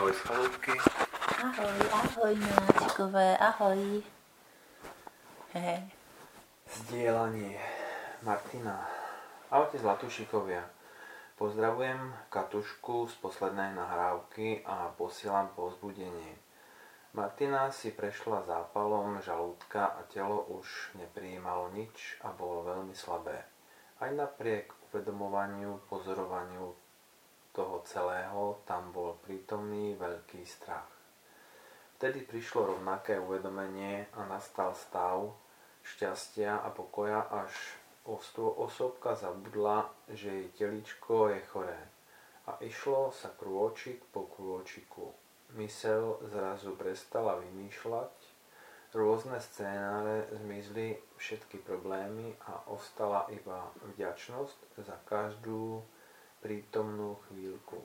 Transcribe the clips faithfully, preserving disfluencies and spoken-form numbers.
Ahoj z chaloupky. Ahoj, ahoj miláčikové, ahoj. Hej. Zdieľanie Martina. Ahojte zlatušikovia. Pozdravujem Katušku z poslednej nahrávky a posielam povzbudenie. Martina si prešla zápalom žalúdka a telo už neprijímalo nič a bolo veľmi slabé. Aj napriek uvedomovaniu, pozorovaniu toho celého, tam bol prítomný veľký strach. Vtedy prišlo rovnaké uvedomenie a nastal stav šťastia a pokoja, až osobka zabudla, že jej teličko je choré. A išlo sa krôčik po krôčiku. Myseľ zrazu prestala vymýšľať, rôzne scénáre zmizli, všetky problémy a ostala iba vďačnosť za každú prítomnú chvíľku.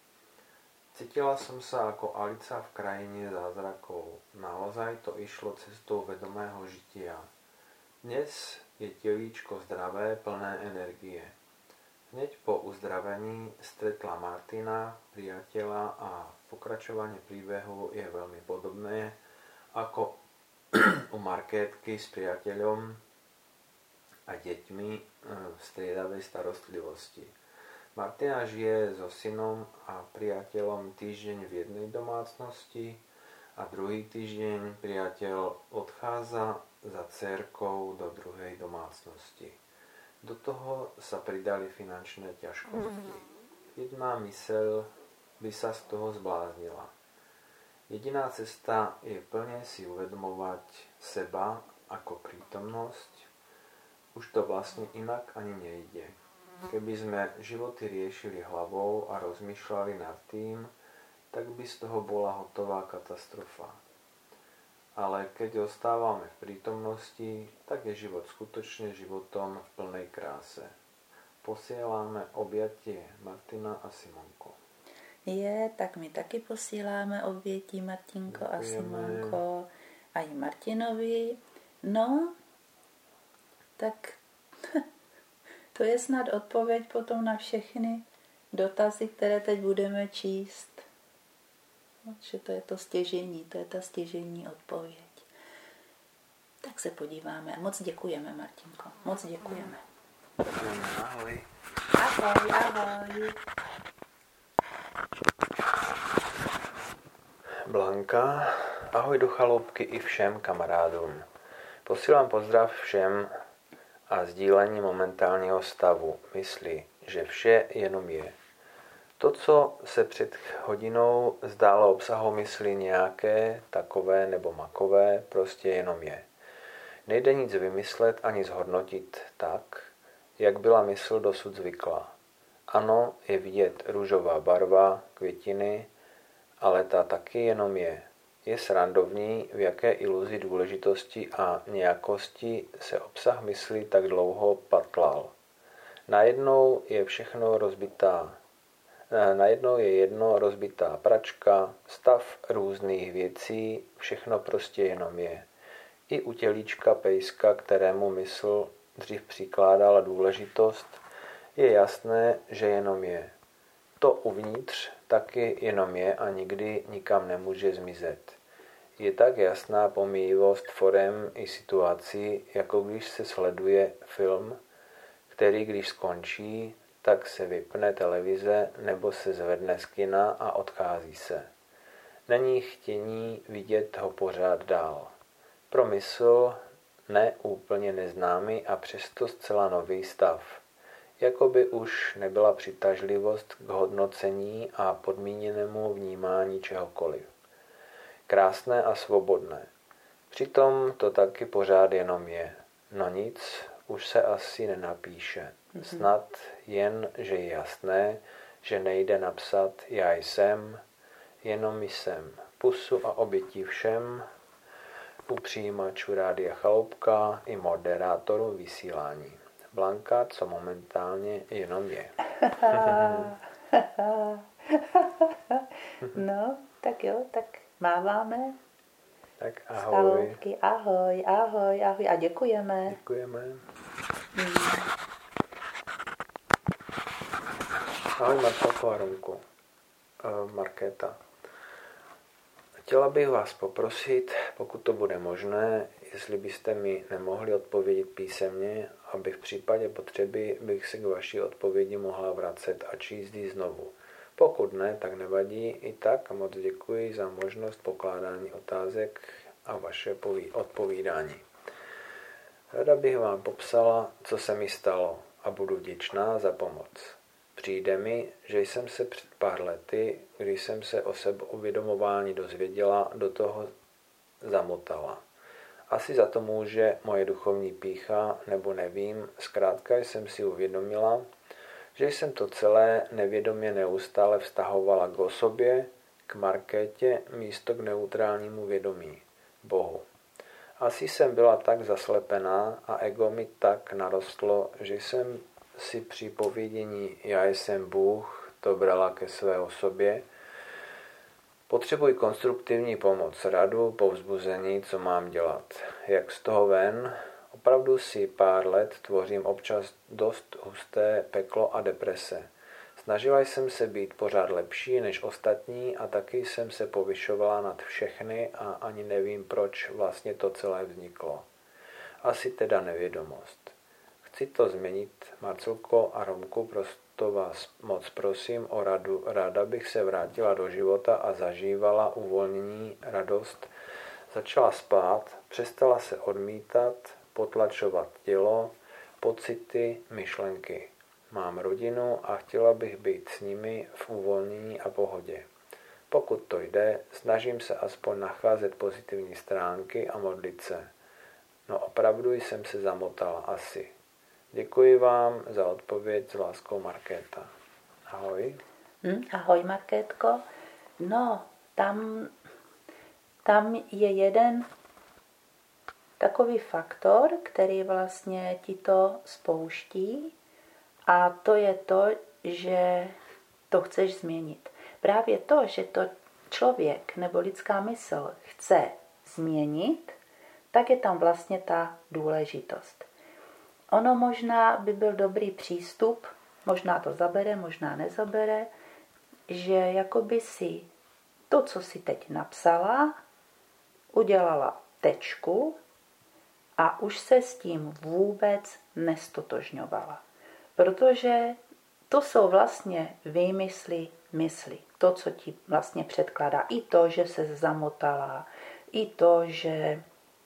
Cítila som sa ako Alica v krajine zázrakov. Naozaj to išlo cestou vedomého žitia. Dnes je telíčko zdravé, plné energie. Hneď po uzdravení stretla Martina, priateľa, a pokračovanie príbehu je veľmi podobné ako u Markétky s priateľom a deťmi v striedavej starostlivosti. Martina žije so synom a priateľom týždeň v jednej domácnosti a druhý týždeň priateľ odchádza za dcérkou do druhej domácnosti. Do toho sa pridali finančné ťažkosti. Jedna myseľ by sa z toho zbláznila. Jediná cesta je plne si uvedomovať seba ako prítomnosť. Už to vlastne inak ani nejde. Keby sme životy riešili hlavou a rozmýšľali nad tým, tak by z toho bola hotová katastrofa. Ale keď ostávame v prítomnosti, tak je život skutočne životom v plnej kráse. Posielame objatie Martina a Simonko. Je, tak my taky posíláme obětí Martinko a Simonko a i Martinovi. No, tak to je snad odpověď potom na všechny dotazy, které teď budeme číst. No, že to je to stěžení, to je ta stěžení odpověď. Tak se podíváme. Moc děkujeme, Martinko. Moc děkujeme. Ahoj. Ahoj, ahoj. Blanka. Ahoj do chaloupky i všem kamarádům. Posílám pozdrav všem a sdílení momentálního stavu. Myslí, že vše jenom je. To, co se před hodinou zdálo obsahou mysli nějaké, takové nebo makové, prostě jenom je. Nejde nic vymyslet ani zhodnotit tak, jak byla mysl dosud zvyklá. Ano, je vidět růžová barva, květiny, ale ta taky jenom je. Je srandovní, v jaké iluzi důležitosti a nějakosti se obsah mysli tak dlouho patlal. Najednou je všechno rozbitá. Najednou je jedno rozbitá pračka, stav různých věcí, všechno prostě jenom je. I u tělíčka pejska, kterému mysl dřív přikládala důležitost, je jasné, že jenom je. To uvnitř taky jenom je a nikdy nikam nemůže zmizet. Je tak jasná pomíjivost forem i situací, jako když se sleduje film, který když skončí, tak se vypne televize nebo se zvedne z kina a odchází se. Není chtění vidět ho pořád dál. Pro mysl ne úplně neznámý a přesto zcela nový stav. Jakoby už nebyla přitažlivost k hodnocení a podmíněnému vnímání čehokoliv. Krásné a svobodné. Přitom to taky pořád jenom je. No nic, už se asi nenapíše. Snad jen, že je jasné, že nejde napsat já jsem, jenom jsem. Pusu a obětí všem, u přijímačů Rádia Chaloupka i moderátorů vysílání. Blanka, co momentálně jenom je. No, tak jo, tak máváme. Tak ahoj. Chaloupky, ahoj, ahoj, ahoj a děkujeme. Děkujeme. Hmm. Ahoj Marcelko a Romku. Uh, Markéta. Chtěla bych vás poprosit, pokud to bude možné, jestli byste mi nemohli odpovědět písemně, aby v případě potřeby bych se k vaší odpovědi mohla vracet a číst ji znovu. Pokud ne, tak nevadí, i tak moc děkuji za možnost pokládání otázek a vaše odpovídání. Rada bych vám popsala, co se mi stalo a budu vděčná za pomoc. Přijde mi, že jsem se před pár lety, když jsem se o sebeuvědomování dozvěděla, do toho zamotala. Asi za to může moje duchovní pýcha, nebo nevím, zkrátka jsem si uvědomila, že jsem to celé nevědomě neustále vztahovala k osobě, k Markétě, místo k neutrálnímu vědomí, Bohu. Asi jsem byla tak zaslepená a ego mi tak narostlo, že jsem si při povědění já jsem Bůh to brala ke své osobě. Potřebuji konstruktivní pomoc, radu, povzbuzení, co mám dělat. Jak z toho ven? Opravdu si pár let tvořím občas dost husté peklo a deprese. Snažila jsem se být pořád lepší než ostatní a taky jsem se povyšovala nad všechny a ani nevím, proč vlastně to celé vzniklo. Asi teda nevědomost. Chci to změnit, Marcelko a Romku, proto vás moc prosím o radu. Ráda bych se vrátila do života a zažívala uvolnění, radost. Začala spát, přestala se odmítat, potlačovat tělo, pocity, myšlenky. Mám rodinu a chtěla bych být s nimi v uvolnění a pohodě. Pokud to jde, snažím se aspoň nacházet pozitivní stránky a modlit se. No opravdu jsem se zamotala asi. Děkuji vám za odpověď, s láskou, Markéta. Ahoj. Hm, ahoj, Markétko. No, tam, tam je jeden takový faktor, který vlastně ti to spouští, a to je to, že to chceš změnit. Právě to, že to člověk nebo lidská mysl chce změnit, tak je tam vlastně ta důležitost. Ono možná by byl dobrý přístup, možná to zabere, možná nezabere, že jakoby si to, co si teď napsala, udělala tečku a už se s tím vůbec nestotožňovala. Protože to jsou vlastně výmysly mysli. To, co ti vlastně předkládá. I to, že se zamotala, i to, že,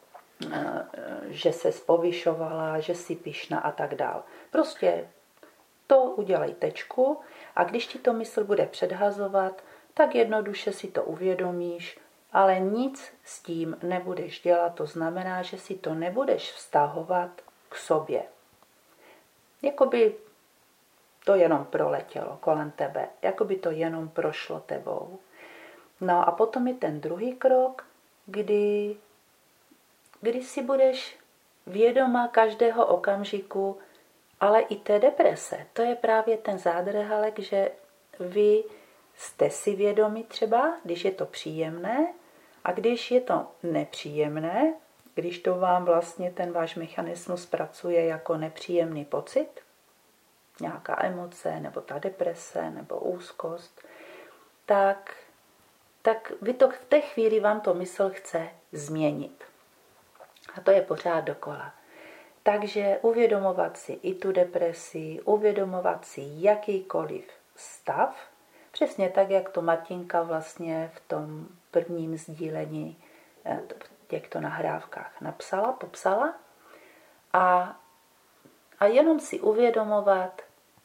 že se povyšovala, že si pyšná a tak dál. Prostě to udělej tečku a když ti to mysl bude předhazovat, tak jednoduše si to uvědomíš, ale nic s tím nebudeš dělat. To znamená, že si to nebudeš vztahovat k sobě. Jakoby to jenom proletělo kolem tebe, jakoby to jenom prošlo tebou. No a potom je ten druhý krok, kdy, kdy si budeš vědoma každého okamžiku, ale i té deprese. To je právě ten zádrhalek, že vy jste si vědomi třeba, když je to příjemné, a když je to nepříjemné, když to vám vlastně ten váš mechanismus pracuje jako nepříjemný pocit, nějaká emoce, nebo ta deprese, nebo úzkost, tak, tak vy to, v té chvíli vám to mysl chce změnit. A to je pořád dokola. Takže uvědomovat si i tu depresi, uvědomovat si jakýkoliv stav, přesně tak, jak to Martinka vlastně v tom prvním sdílení v těchto nahrávkách napsala, popsala. A, a jenom si uvědomovat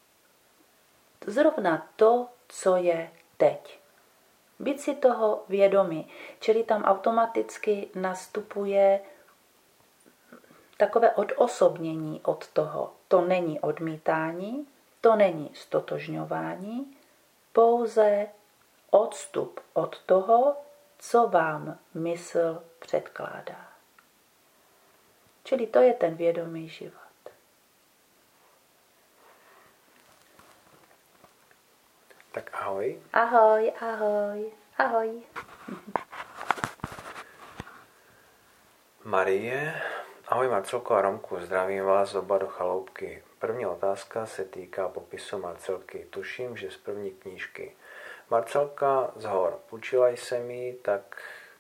zrovna to, co je teď. Být si toho vědomí, čili tam automaticky nastupuje takové odosobnění od toho. To není odmítání, to není stotožňování, pouze odstup od toho, co vám mysl předkládá. Čili to je ten vědomý život. Tak ahoj. Ahoj, ahoj, ahoj. Marie. Ahoj Marcelko a Romku, zdravím vás oba do chaloupky. První otázka se týká popisu Marcelky. Tuším, že z první knížky. Marcelka z hor. Půjčila jsem ji, tak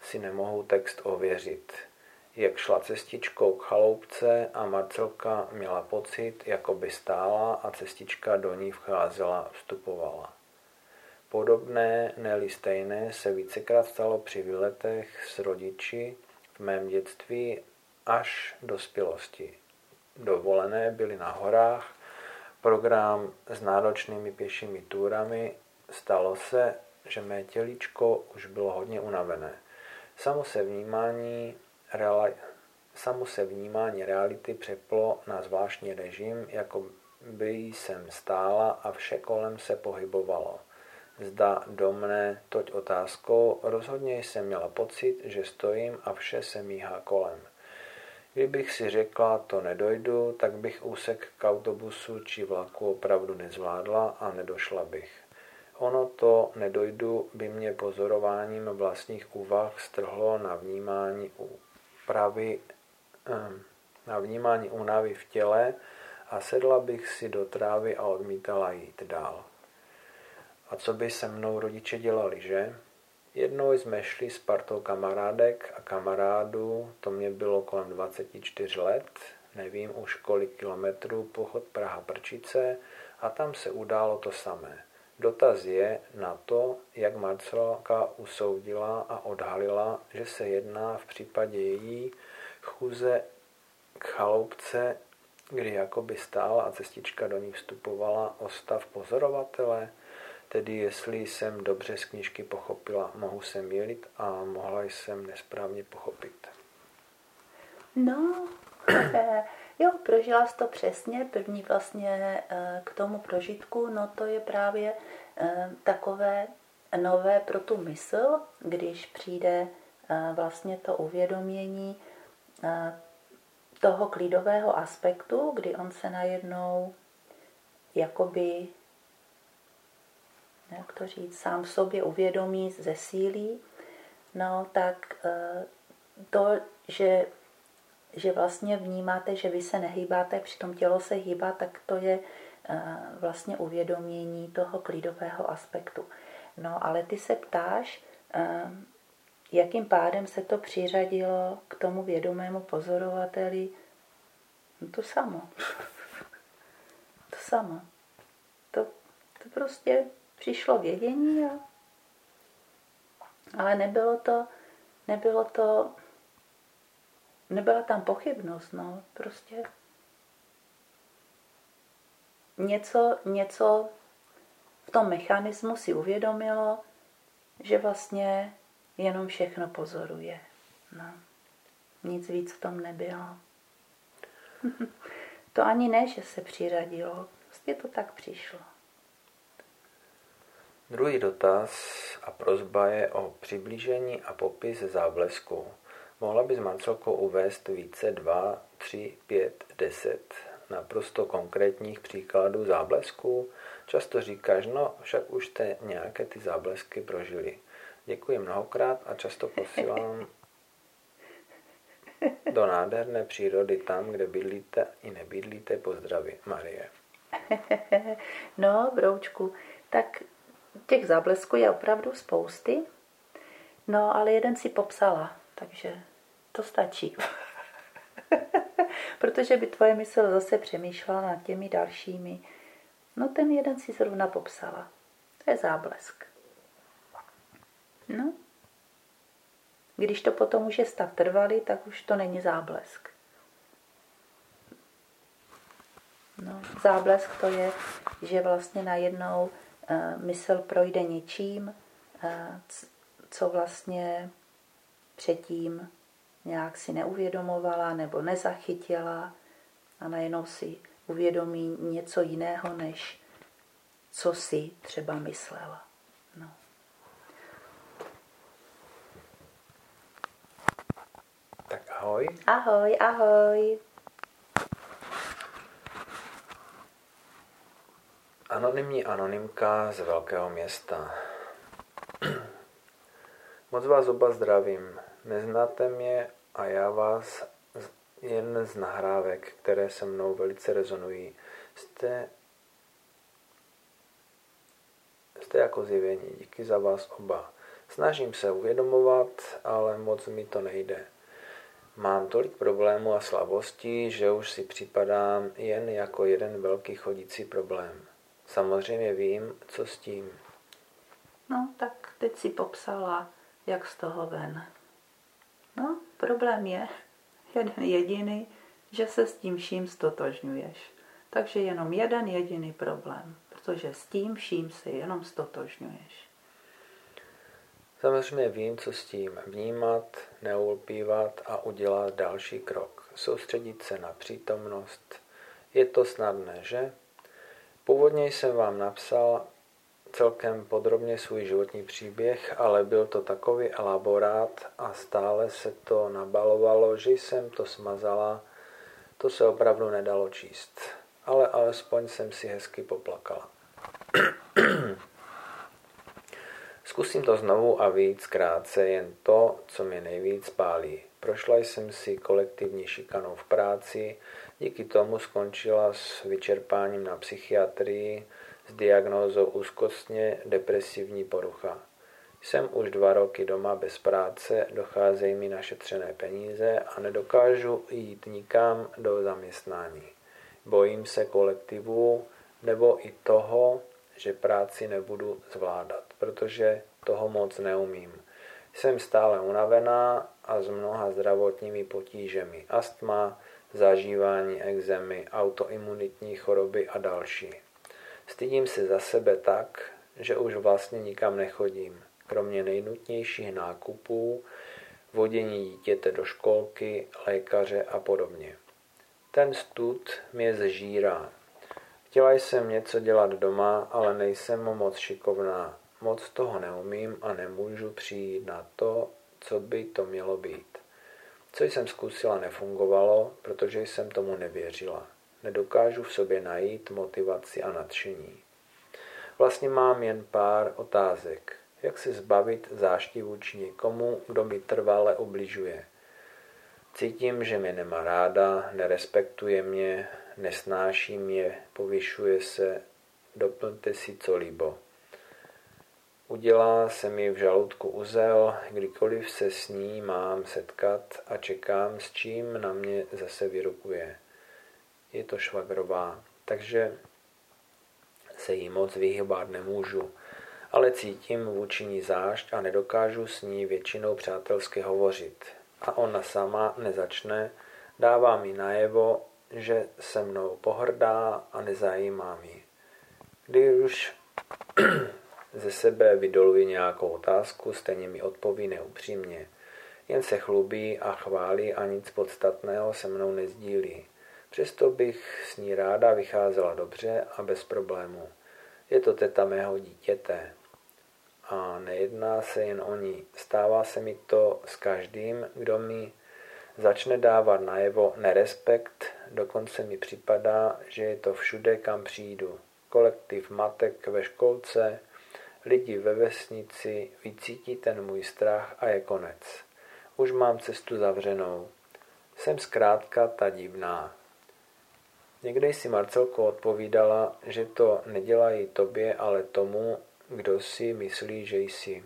si nemohu text ověřit. Jak šla cestičkou k chaloupce a Marcelka měla pocit, jako by stála a cestička do ní vcházela, vstupovala. Podobné, ne-li stejné, se vícekrát stalo při výletech s rodiči v mém dětství až dospělosti. Dovolené byly na horách, program s náročnými pěšími túrami. Stalo se, že mé tělíčko už bylo hodně unavené. Samo se vnímání, reali- samo se vnímání reality přeplo na zvláštní režim, jako by jsem stála a vše kolem se pohybovalo. Zda do mne toť otázkou, rozhodně jsem měla pocit, že stojím a vše se míhá kolem. Kdybych si řekla, to nedojdu, tak bych úsek k autobusu či vlaku opravdu nezvládla a nedošla bych. Ono to nedojdu by mě pozorováním vlastních úvah strhlo na vnímání úpravy, na vnímání únavy v těle a sedla bych si do trávy a odmítala jít dál. A co by se mnou rodiče dělali, že? Jednou jsme šli s partou kamarádek a kamarádů, to mě bylo kolem dvacet čtyři let, nevím už kolik kilometrů, pochod Praha-Prčice a tam se událo to samé. Dotaz je na to, jak Marcelka usoudila a odhalila, že se jedná v případě její chůze k chaloupce, kdy jakoby stála a cestička do ní vstupovala, o stav pozorovatele, tedy jestli jsem dobře z knížky pochopila, mohu se mýlit a mohla jsem nesprávně pochopit. No, jo, prožila jsi to přesně. První vlastně k tomu prožitku, no to je právě takové nové pro tu mysl, když přijde vlastně to uvědomění toho klidového aspektu, kdy on se najednou jakoby, jak to říct, sám sobě uvědomí, zesílí, no tak to, že, že vlastně vnímáte, že vy se nehýbáte, přitom tělo se hýbá, tak to je vlastně uvědomění toho klidového aspektu. No ale ty se ptáš, jakým pádem se to přiřadilo k tomu vědomému pozorovateli? No to samo. To samo. To, to prostě přišlo vědění, a... ale nebylo to, nebylo to, nebyla tam pochybnost, no, prostě něco, něco v tom mechanismu si uvědomilo, že vlastně jenom všechno pozoruje. No. Nic víc v tom nebylo. To ani ne, že se přiradilo. Prostě to tak přišlo. Druhý dotaz a prosba je o přiblížení a popis záblesku. Mohla by s Marcelkou uvést více dva, tři, pět, deset naprosto konkrétních příkladů záblesků? Často říkáš, no však už jste nějaké ty záblesky prožili. Děkuji mnohokrát a často posílám do nádherné přírody tam, kde bydlíte i nebydlíte. Pozdraví, Marie. No, broučku, tak těch záblesků je opravdu spousty, no ale jeden si popsala, takže to stačí. Protože by tvoje mysl zase přemýšlela nad těmi dalšími. No ten jeden si zrovna popsala. To je záblesk. No. Když to potom už je stav trvalý, tak už to není záblesk. No, záblesk to je, že vlastně najednou uh, mysl projde něčím, uh, co vlastně předtím nějak si neuvědomovala nebo nezachytila a najednou si uvědomí něco jiného, než co si třeba myslela. No. Tak ahoj. Ahoj, ahoj. Anonymní anonymka z velkého města. Moc vás oba zdravím. Neznáte mě a já vás jen z nahrávek, které se mnou velice rezonují. Jste, jste jako zjevení. Díky za vás oba. Snažím se uvědomovat, ale moc mi to nejde. Mám tolik problémů a slabostí, že už si připadám jen jako jeden velký chodící problém. Samozřejmě vím, co s tím. No, tak teď si popsala, jak z toho ven. No, problém je jeden jediný, že se s tím vším stotožňuješ. Takže jenom jeden jediný problém, protože s tím vším se jenom stotožňuješ. Samozřejmě vím, co s tím. Vnímat, neulpívat a udělat další krok. Soustředit se na přítomnost. Je to snadné, že? Původně jsem vám napsal celkem podrobně svůj životní příběh, ale byl to takový elaborát a stále se to nabalovalo, že jsem to smazala. To se opravdu nedalo číst. Ale alespoň jsem si hezky poplakala. Zkusím to znovu a víc krátce, jen to, co mě nejvíc pálí. Prošla jsem si kolektivní šikanou v práci, díky tomu skončila s vyčerpáním na psychiatrii s diagnózou úzkostně depresivní porucha. Jsem už dva roky doma bez práce, docházejí mi našetřené peníze a nedokážu jít nikam do zaměstnání. Bojím se kolektivu nebo i toho, že práci nebudu zvládat, protože toho moc neumím. Jsem stále unavená a s mnoha zdravotními potížemi. Astma, zažívání ekzémy, autoimunitní choroby a další. Stydím se za sebe tak, že už vlastně nikam nechodím, kromě nejnutnějších nákupů, vodění dítěte do školky, lékaře a podobně. Ten stud mě zžírá. Chtěla jsem něco dělat doma, ale nejsem moc šikovná. Moc toho neumím a nemůžu přijít na to, co by to mělo být. Co jsem zkusila, nefungovalo, protože jsem tomu nevěřila. Nedokážu v sobě najít motivaci a nadšení. Vlastně mám jen pár otázek. Jak se zbavit zášti vůči někomu, kdo mi trvale ubližuje? Cítím, že mě nemá ráda, nerespektuje mě, nesnáší mě, povyšuje se, doplňte si co líbo. Udělá se mi v žaludku uzel, kdykoliv se s ní mám setkat a čekám, s čím na mě zase vyrukuje. Je to švagrová, takže se jí moc vyhýbat nemůžu, ale cítím vůči ní zášť a nedokážu s ní většinou přátelsky hovořit. A ona sama nezačne, dává mi najevo, že se mnou pohrdá a nezajímá mi. Když už ze sebe vydoluji nějakou otázku, stejně mi odpoví neupřímně. Jen se chlubí a chválí a nic podstatného se mnou nezdílí. Přesto bych s ní ráda vycházela dobře a bez problémů. Je to teta mého dítěte. A nejedná se jen o ní. Stává se mi to s každým, kdo mi začne dávat najevo nerespekt, dokonce mi připadá, že je to všude, kam přijdu. Kolektiv matek ve školce, lidi ve vesnici, vycítí ten můj strach a je konec. Už mám cestu zavřenou. Jsem zkrátka ta divná. Někdy si Marcelko odpovídala, že to nedělají tobě, ale tomu, kdo si myslí, že jsi.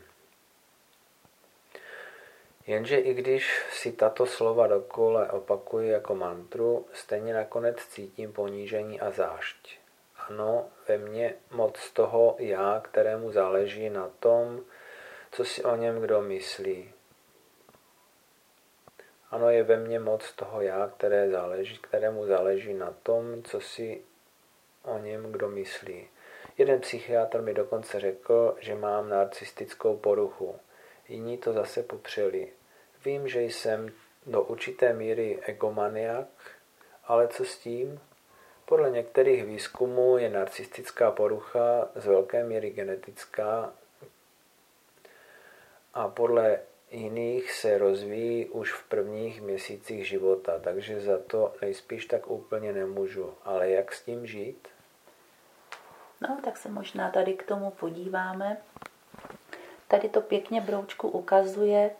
Jenže i když si tato slova dokola opakuji jako mantru, stejně nakonec cítím ponížení a zášť. Ano, ve mně moc toho já, kterému záleží na tom, co si o něm kdo myslí. Ano, je ve mně moc toho já, které záleží, kterému záleží na tom, co si o něm kdo myslí. Jeden psychiatr mi dokonce řekl, že mám narcistickou poruchu. Jiní to zase popřeli. Vím, že jsem do určité míry egomaniak, ale co s tím? Podle některých výzkumů je narcistická porucha z velké míry genetická a podle jiných se rozvíjí už v prvních měsících života, takže za to nejspíš tak úplně nemůžu. Ale jak s tím žít? No, tak se možná tady k tomu podíváme. Tady to pěkně, Broučku, ukazuje,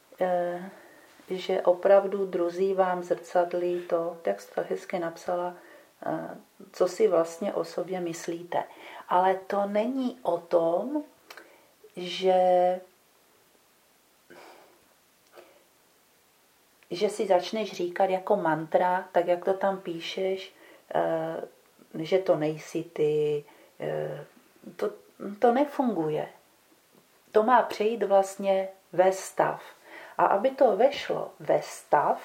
že opravdu druzí vám zrcadlí to, tak jsi to hezky napsala, co si vlastně o sobě myslíte. Ale to není o tom, že že si začneš říkat jako mantra, tak jak to tam píšeš, že to nejsi ty, to, to nefunguje. To má přejít vlastně ve stav. A aby to vešlo ve stav,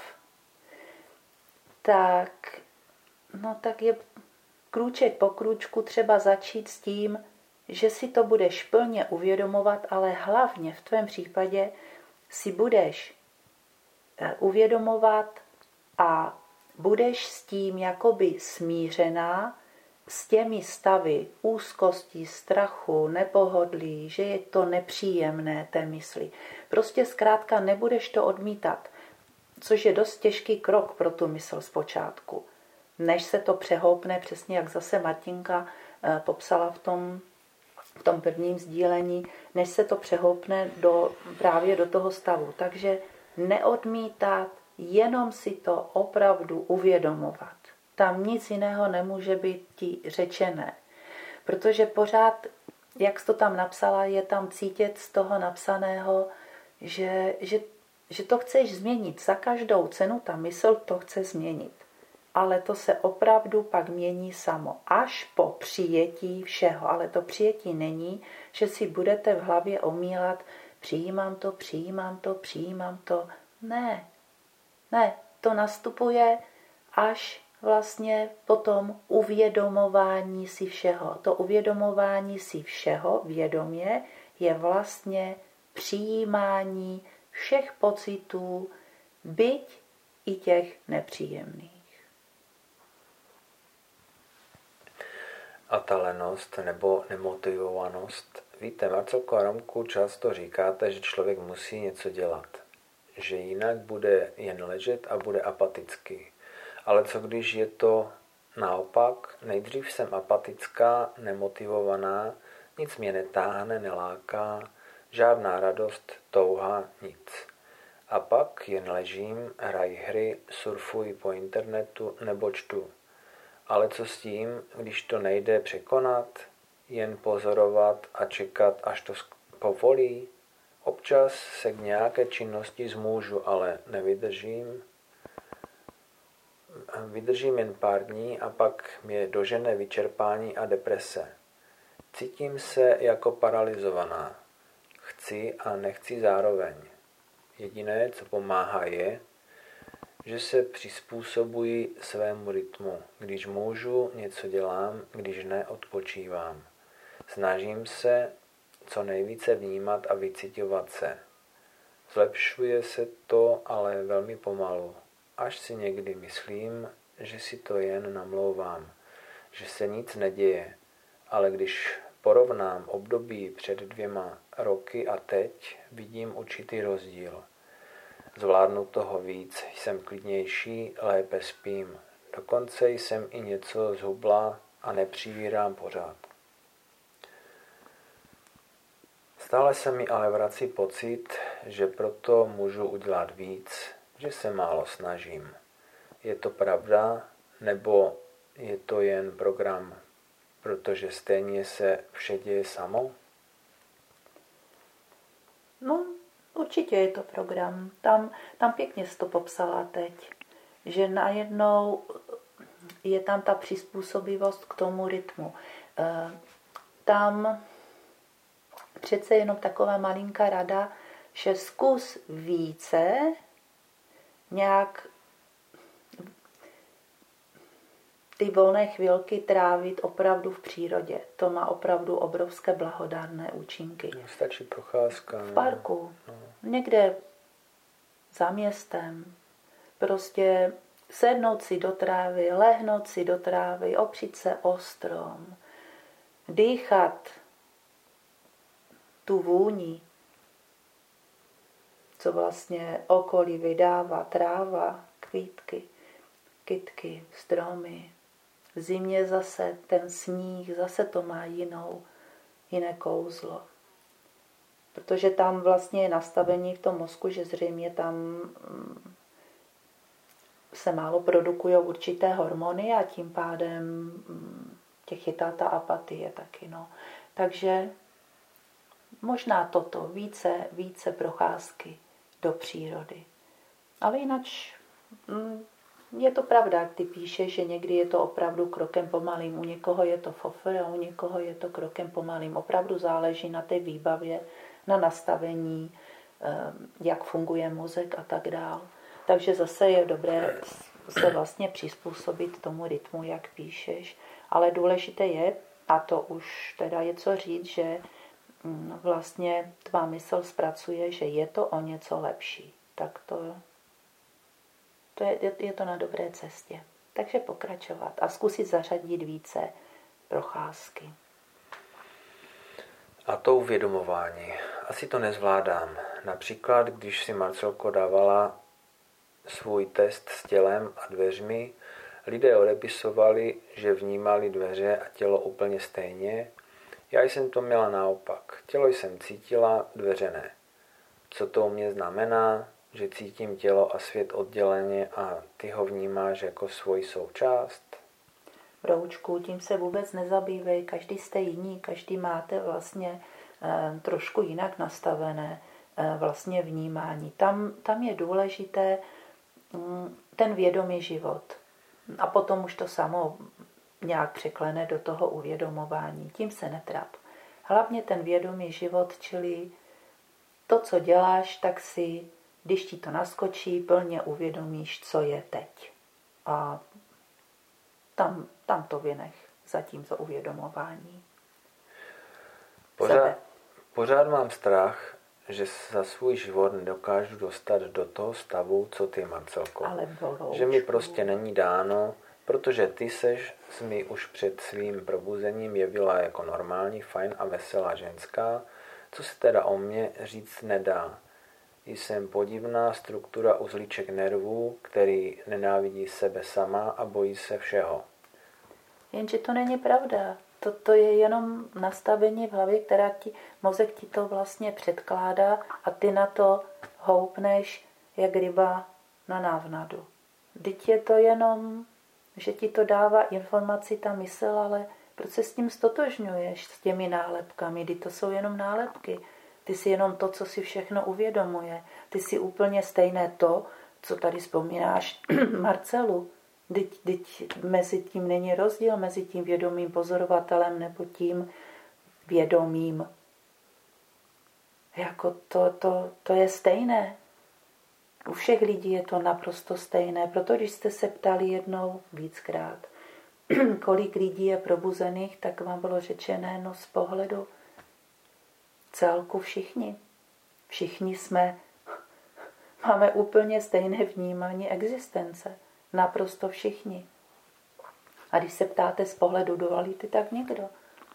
tak, no tak je krůček po krůčku třeba začít s tím, že si to budeš plně uvědomovat, ale hlavně v tvém případě si budeš uvědomovat a budeš s tím jakoby smířená, s těmi stavy úzkosti, strachu, nepohodlí, že je to nepříjemné té mysli. Prostě zkrátka nebudeš to odmítat, což je dost těžký krok pro tu mysl zpočátku. Než se to přehoupne, přesně jak zase Martinka popsala v tom, v tom prvním sdílení, než se to přehoupne do, právě do toho stavu. Takže neodmítat, jenom si to opravdu uvědomovat. Tam nic jiného nemůže být ti řečené. Protože pořád, jak jsi to tam napsala, je tam cítit z toho napsaného, že, že, že to chceš změnit. Za každou cenu ta mysl to chce změnit. Ale to se opravdu pak mění samo. Až po přijetí všeho. Ale to přijetí není, že si budete v hlavě omílat přijímám to, přijímám to, přijímám to. Ne. Ne. To nastupuje až vlastně potom uvědomování si všeho. To uvědomování si všeho vědomě je vlastně přijímání všech pocitů, byť i těch nepříjemných. A ta lenost nebo nemotivovanost. Víte, Marcelko a Romku, často říkáte, že člověk musí něco dělat. Že jinak bude jen ležet a bude apatický. Ale co když je to naopak? Nejdřív jsem apatická, nemotivovaná, nic mě netáhne, neláká, žádná radost, touha, nic. A pak jen ležím, hraji hry, surfuji po internetu nebo čtu. Ale co s tím, když to nejde překonat, jen pozorovat a čekat, až to povolí? Občas se k nějaké činnosti zmůžu, ale nevydržím. Vydržím jen pár dní a pak mě dožene vyčerpání a deprese. Cítím se jako paralyzovaná. Chci a nechci zároveň. Jediné, co pomáhá, je, že se přizpůsobuji svému rytmu. Když můžu, něco dělám, když ne, odpočívám. Snažím se co nejvíce vnímat a vyciťovat se. Zlepšuje se to, ale velmi pomalu. Až si někdy myslím, že si to jen namlouvám, že se nic neděje. Ale když porovnám období před dvěma roky a teď, vidím určitý rozdíl. Zvládnu toho víc, jsem klidnější, lépe spím. Dokonce jsem i něco zhubla a nepřivírám pořád. Stále se mi ale vrací pocit, že proto můžu udělat víc, že se málo snažím. Je to pravda, nebo je to jen program, protože stejně se vše děje samo? No, určitě je to program. Tam, tam pěkně jsi to popsala teď, že najednou je tam ta přizpůsobivost k tomu rytmu. Tam přece jenom taková malinká rada, že zkus více nějak ty volné chvilky trávit opravdu v přírodě. To má opravdu obrovské blahodárné účinky. Stačí procházka. V parku, no. Někde za městem. Prostě sednout si do trávy, lehnout si do trávy, opřít se o strom, dýchat tu vůni, co vlastně okolí vydává tráva, kvítky, kytky, stromy. V zimě zase ten sníh, zase to má jinou, jiné kouzlo. Protože tam vlastně je nastavení v tom mozku, že zřejmě tam se málo produkují určité hormony a tím pádem tě chytá ta apatie taky. No. Takže možná toto, více, více procházky do přírody. Ale jinak mm, je to pravda, jak ty píšeš, že někdy je to opravdu krokem pomalým. U někoho je to fofr a u někoho je to krokem pomalým. Opravdu záleží na té výbavě, na nastavení, jak funguje mozek a tak dál. Takže zase je dobré se vlastně přizpůsobit tomu rytmu, jak píšeš. Ale důležité je, a to už teda je co říct, že vlastně tvá mysl zpracuje, že je to o něco lepší. Tak to, to je, je to na dobré cestě. Takže pokračovat a zkusit zařadit více procházky. A to uvědomování. Asi to nezvládám. Například, když si Marcelko dávala svůj test s tělem a dveřmi, lidé odepisovali, že vnímali dveře a tělo úplně stejně. Já jsem to měla naopak. Tělo jsem cítila, dveře ne. Co to u mě znamená? Že cítím tělo a svět odděleně a ty ho vnímáš jako svoji součást? Broučku, tím se vůbec nezabývej. Každý jste jiný, každý máte vlastně eh, trošku jinak nastavené eh, vlastně vnímání. Tam, tam je důležité mm, ten vědomý život. A potom už to samo nějak překlene do toho uvědomování. Tím se netrap. Hlavně ten vědomý život, čili to, co děláš, tak si, když ti to naskočí, plně uvědomíš, co je teď. A tam, tam to vynech za tímto uvědomování. Pořád, pořád mám strach, že za svůj život nedokážu dostat do toho stavu, co ty, Marcelko. Ale boroučku. Že mi prostě není dáno, protože ty seš mi už před svým probuzením jevila jako normální, fajn a veselá ženská, co se teda o mě říct nedá. Jsem podivná struktura uzlíček nervů, který nenávidí sebe sama a bojí se všeho. Jenže to není pravda. To, to je jenom nastavení v hlavě, která ti, mozek ti to vlastně předkládá a ty na to houpneš jak ryba na návnadu. Vždyť je to jenom, že ti to dává informaci ta mysl, ale proč se s tím stotožňuješ, s těmi nálepkami? Vždyť to jsou jenom nálepky. Ty si jenom to, co si všechno uvědomuje. Ty si úplně stejné to, co tady vzpomínáš Marcelu. Vždyť, vždyť mezi tím není rozdíl, mezi tím vědomým pozorovatelem nebo tím vědomým. Jako to, to, to je stejné. U všech lidí je to naprosto stejné. Proto když jste se ptali jednou víckrát, kolik lidí je probuzených, tak vám bylo řečené, no z pohledu celku všichni. Všichni jsme, máme úplně stejné vnímání existence. Naprosto všichni. A když se ptáte z pohledu duality, tak někdo.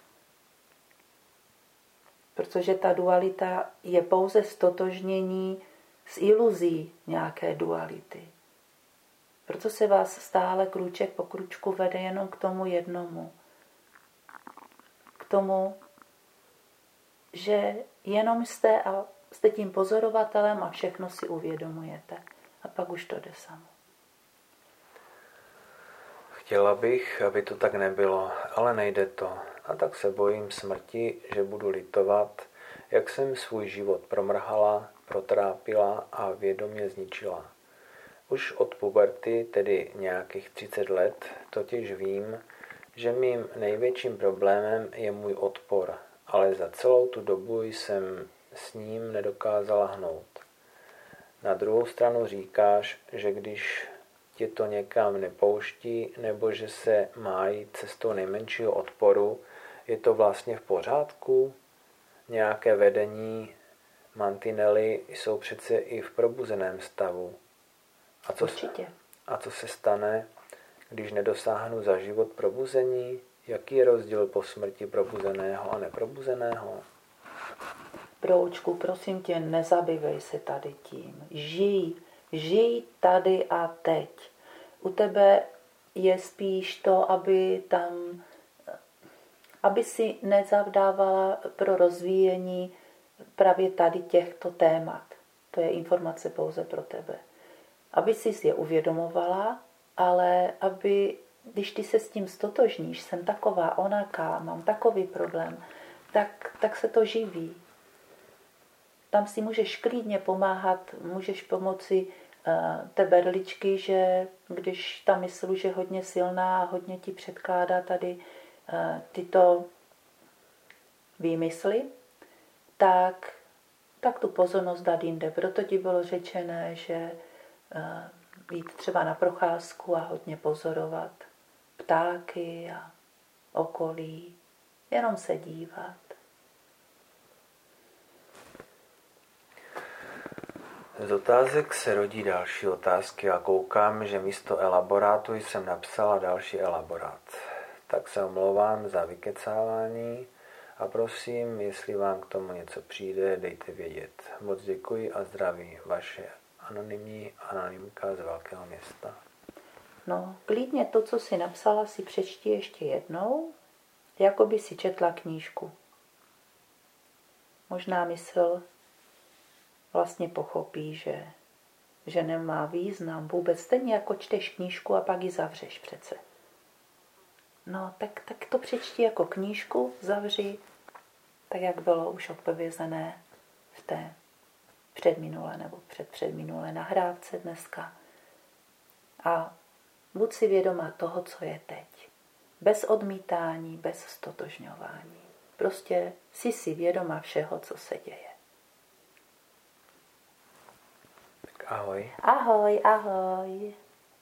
Protože ta dualita je pouze stotožnění s iluzí nějaké duality. Proto se vás stále krůček po krůčku vede jenom k tomu jednomu. K tomu, že jenom jste a jste tím pozorovatelem a všechno si uvědomujete. A pak už to jde samo. Chtěla bych, aby to tak nebylo, ale nejde to. A tak se bojím smrti, že budu litovat, jak jsem svůj život promrhala, protrápila a vědomě zničila. Už od puberty, tedy nějakých třicet let, totiž vím, že mým největším problémem je můj odpor, ale za celou tu dobu jsem s ním nedokázala hnout. Na druhou stranu říkáš, že když tě to někam nepouští, nebo že se má jít cestou nejmenšího odporu, je to vlastně v pořádku? Nějaké vedení, mantinely jsou přece i v probuzeném stavu. A co, Určitě. A co se stane, když nedosáhnu za život probuzení? Jaký je rozdíl po smrti probuzeného a neprobuzeného? Broučku, prosím tě, nezabývej se tady tím. Žij, žij tady a teď. U tebe je spíš to, aby tam, aby si nezavdávala pro rozvíjení právě tady těchto témat. To je informace pouze pro tebe. Aby si je uvědomovala, ale aby, když ty se s tím stotožníš, jsem taková, onaká, mám takový problém, tak, tak se to živí. Tam si můžeš klidně pomáhat, můžeš pomoci té berličky, že když ta mysl už je hodně silná a hodně ti předkládá tady tyto výmysly, tak, tak tu pozornost dát jinde. Proto ti bylo řečené, že jít třeba na procházku a hodně pozorovat ptáky a okolí, jenom se dívat. Z otázek se rodí další otázky a koukám, že místo elaborátu jsem napsala další elaborát. Tak se omlouvám za vykecávání a prosím, jestli vám k tomu něco přijde, dejte vědět. Moc děkuji a zdraví, vaše anonymní anonymka z velkého města. No, klidně to, co si napsala, si přečti ještě jednou, jako by si četla knížku. Možná mysl vlastně pochopí, že, že nemá význam vůbec, stejně jako čteš knížku a pak ji zavřeš přece. No, tak, tak to přečti jako knížku, zavři, tak jak bylo už odpovězené v té předminulé nebo předpředminulé nahrávce dneska. A buď si vědoma toho, co je teď. Bez odmítání, bez stotožňování. Prostě jsi si vědoma všeho, co se děje. Tak ahoj. Ahoj, ahoj.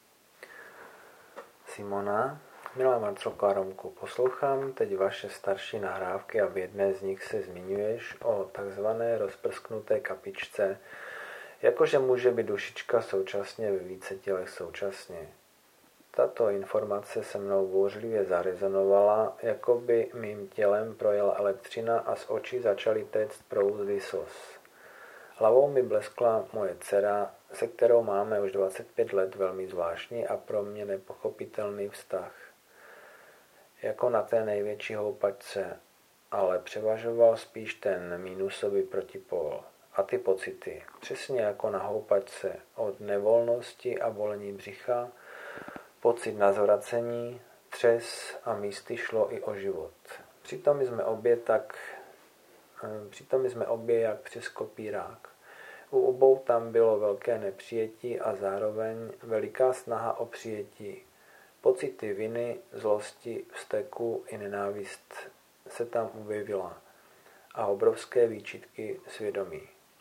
Simona. Milá Marcelko a Romku, poslouchám teď vaše starší nahrávky a v jedné z nich se zmiňuješ o takzvané rozprsknuté kapičce, jakože může být dušička současně ve více tělech současně. Tato informace se mnou bouřlivě zarezonovala, jako by mým tělem projela elektřina a z očí začaly téct prouzly slz. Hlavou mi bleskla moje dcera, se kterou máme už dvacet pět let velmi zvláštní a pro mě nepochopitelný vztah. Jako na té největší houpačce, ale převažoval spíš ten mínusový protipól. A ty pocity, přesně jako na houpačce, od nevolnosti a bolení břicha, pocit na zvracení, třes a místy šlo i o život. Přitom jsme obě tak, přitom jsme obě jak přes kopírák. U obou tam bylo velké nepřijetí a zároveň veliká snaha o přijetí. Pocity viny, zlosti, vzteku i nenávist se tam objevila a obrovské výčitky svědomí.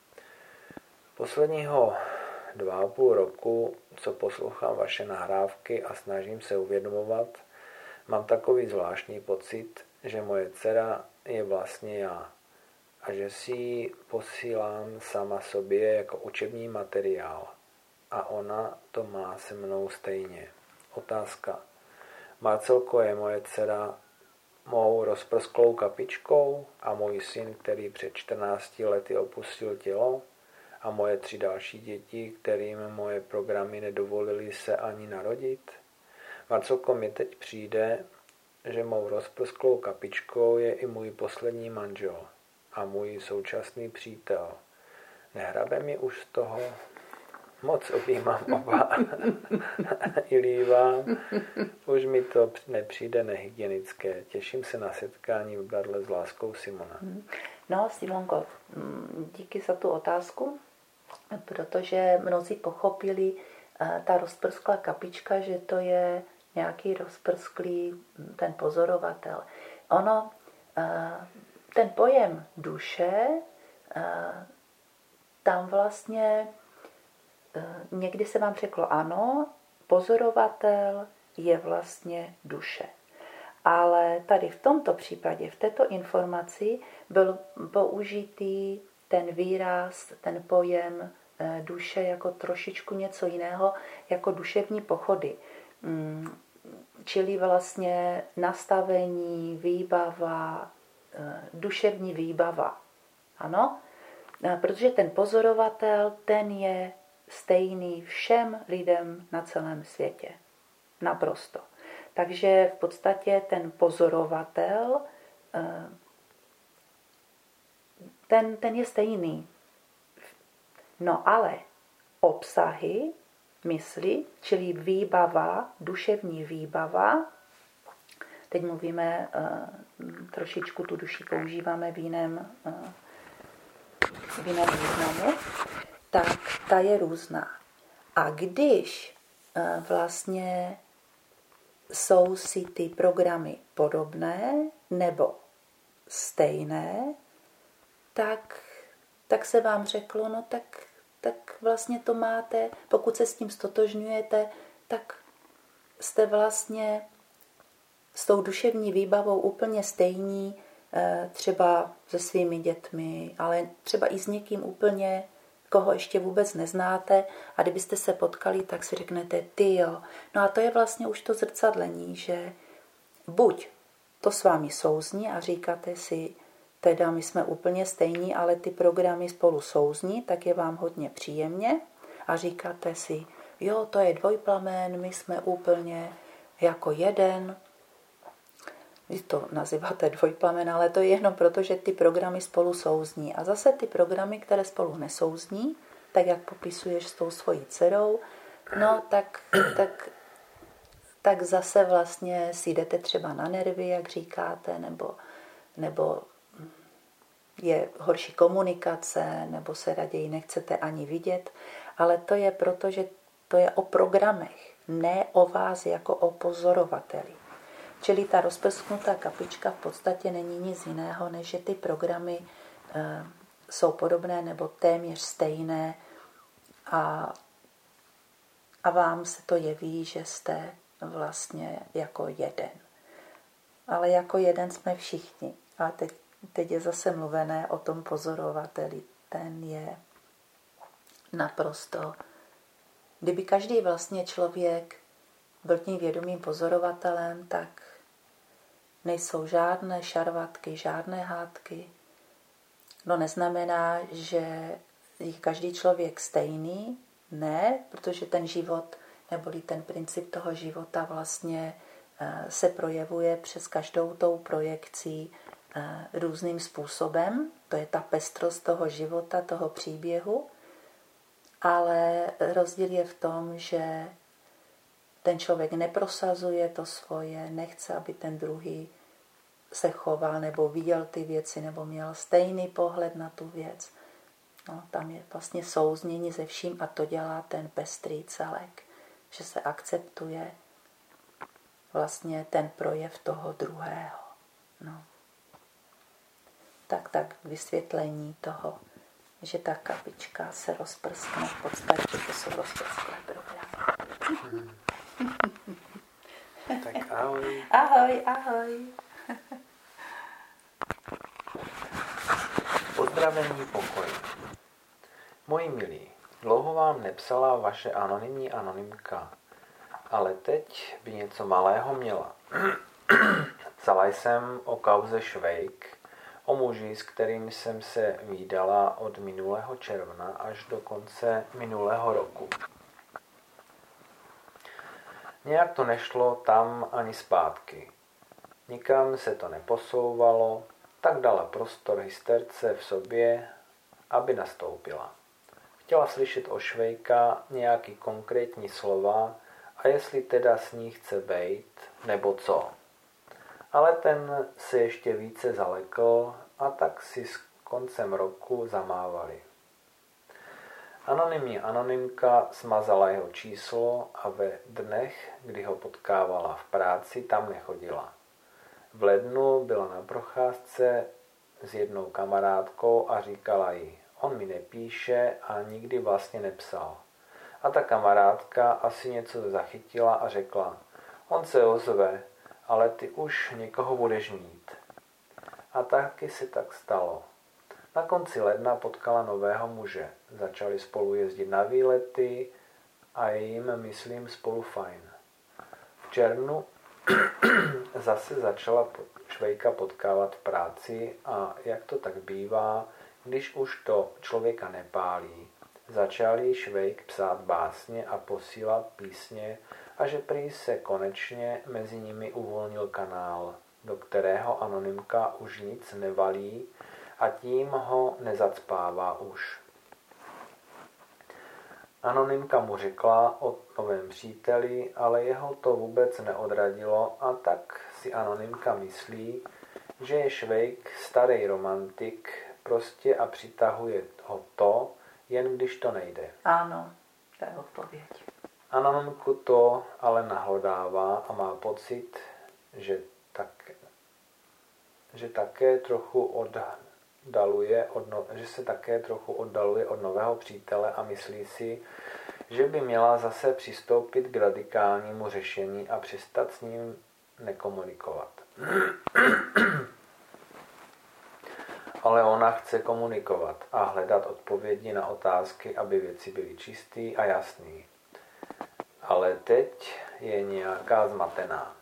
Posledního dva a půl roku, co poslouchám vaše nahrávky a snažím se uvědomovat, mám takový zvláštní pocit, že moje dcera je vlastně já a že si ji posílám sama sobě jako učební materiál a ona to má se mnou stejně. Otázka. Marcelko, je moje dcera mou rozprsklou kapičkou a můj syn, který před čtrnácti lety opustil tělo a moje tři další děti, kterým moje programy nedovolily se ani narodit? Marcelko, mi teď přijde, že mou rozprsklou kapičkou je i můj poslední manžel a můj současný přítel. Nehrabe mi už z toho? Moc objímám oba i lívám. Už mi to nepřijde nehygienické. Těším se na setkání v Bradle s láskou, Simona. No, Simonko, díky za tu otázku, protože mnozí pochopili ta rozprsklá kapička, že to je nějaký rozprsklý ten pozorovatel. Ono, ten pojem duše, tam vlastně někdy se vám řeklo ano, pozorovatel je vlastně duše. Ale tady v tomto případě, v této informaci byl použitý ten výraz, ten pojem duše jako trošičku něco jiného, jako duševní pochody. Čili vlastně nastavení, výbava, duševní výbava. Ano? Protože ten pozorovatel, ten je stejný všem lidem na celém světě. Naprosto. Takže v podstatě ten pozorovatel, ten, ten je stejný. No ale obsahy mysli, čili výbava, duševní výbava, teď mluvíme, trošičku tu duši používáme v jiném, v jiném významu, tak ta je různá. A když vlastně jsou si ty programy podobné nebo stejné, tak, tak se vám řeklo, no tak, tak vlastně to máte, pokud se s tím stotožňujete, tak jste vlastně s tou duševní výbavou úplně stejní, třeba se svými dětmi, ale třeba i s někým úplně, koho ještě vůbec neznáte, a kdybyste se potkali, tak si řeknete, ty jo. No a to je vlastně už to zrcadlení, že buď to s vámi souzní a říkáte si, teda my jsme úplně stejní, ale ty programy spolu souzní, tak je vám hodně příjemně a říkáte si, jo, to je dvojplamen, my jsme úplně jako jeden. Vy to nazýváte dvojplamen, ale to je jenom proto, že ty programy spolu souzní. A zase ty programy, které spolu nesouzní, tak jak popisuješ s tou svojí dcerou, no tak, tak, tak zase vlastně si jdete třeba na nervy, jak říkáte, nebo, nebo je horší komunikace, nebo se raději nechcete ani vidět. Ale to je proto, že to je o programech, ne o vás jako o pozorovateli. Čili ta rozprsknutá kapička v podstatě není nic jiného, než že ty programy e, jsou podobné nebo téměř stejné a, a vám se to jeví, že jste vlastně jako jeden. Ale jako jeden jsme všichni. A teď, teď je zase mluvené o tom pozorovateli. Ten je naprosto... Kdyby každý vlastně člověk byl tím vědomým pozorovatelem, tak nejsou žádné šarvatky, žádné hádky. No neznamená, že je každý člověk stejný, ne, protože ten život, neboli ten princip toho života vlastně se projevuje přes každou tou projekcí různým způsobem. To je ta pestrost toho života, toho příběhu. Ale rozdíl je v tom, že ten člověk neprosazuje to svoje, nechce, aby ten druhý se choval nebo viděl ty věci nebo měl stejný pohled na tu věc. No, tam je vlastně souznění se vším a to dělá ten pestrý celek, že se akceptuje vlastně ten projev toho druhého. No. Tak, tak vysvětlení toho, že ta kapička se rozprskne, v podstatě to jsou rozprsklé programy. Tak ahoj. Ahoj, ahoj. Pozdravení pokoje. Moji milí, dlouho vám nepsala vaše anonymní anonymka, ale teď by něco malého měla. Psala jsem o kauze Švejk, o muži, s kterým jsem se vídala od minulého června až do konce minulého roku. Nějak to nešlo tam ani zpátky. Nikam se to neposouvalo, tak dala prostor hysterce v sobě, aby nastoupila. Chtěla slyšet o Švejka nějaký konkrétní slova a jestli teda s ní chce bejt, nebo co. Ale ten se ještě více zalekl a tak si s koncem roku zamávali. Anonymní anonymka smazala jeho číslo a ve dnech, kdy ho potkávala v práci, tam nechodila. V lednu byla na procházce s jednou kamarádkou a říkala jí, on mi nepíše a nikdy vlastně nepsal. A ta kamarádka asi něco zachytila a řekla, on se ozve, ale ty už někoho budeš mít. A taky se tak stalo. Na konci ledna potkala nového muže. Začali spolu jezdit na výlety a je jim, myslím, spolu fajn. V červnu zase začala Švejka potkávat v práci a jak to tak bývá, když už to člověka nepálí, začali Švejk psát básně a posílat písně a že prý se konečně mezi nimi uvolnil kanál, do kterého anonymka už nic nevalí a tím ho nezacpává už. Anonymka mu řekla o novém příteli, ale jeho to vůbec neodradilo a tak si anonymka myslí, že je Švejk starý romantik prostě a přitahuje ho to, jen když to nejde. Ano. To je odpověď. A na mamku to ale nahlodává a má pocit, že, tak, že také trochu oddaluje od no, že se také trochu oddaluje od nového přítele a myslí si, že by měla zase přistoupit k radikálnímu řešení a přestat s ním nekomunikovat. Ale ona chce komunikovat a hledat odpovědi na otázky, aby věci byly čistý a jasný. Ale teď je nějaká zmatená.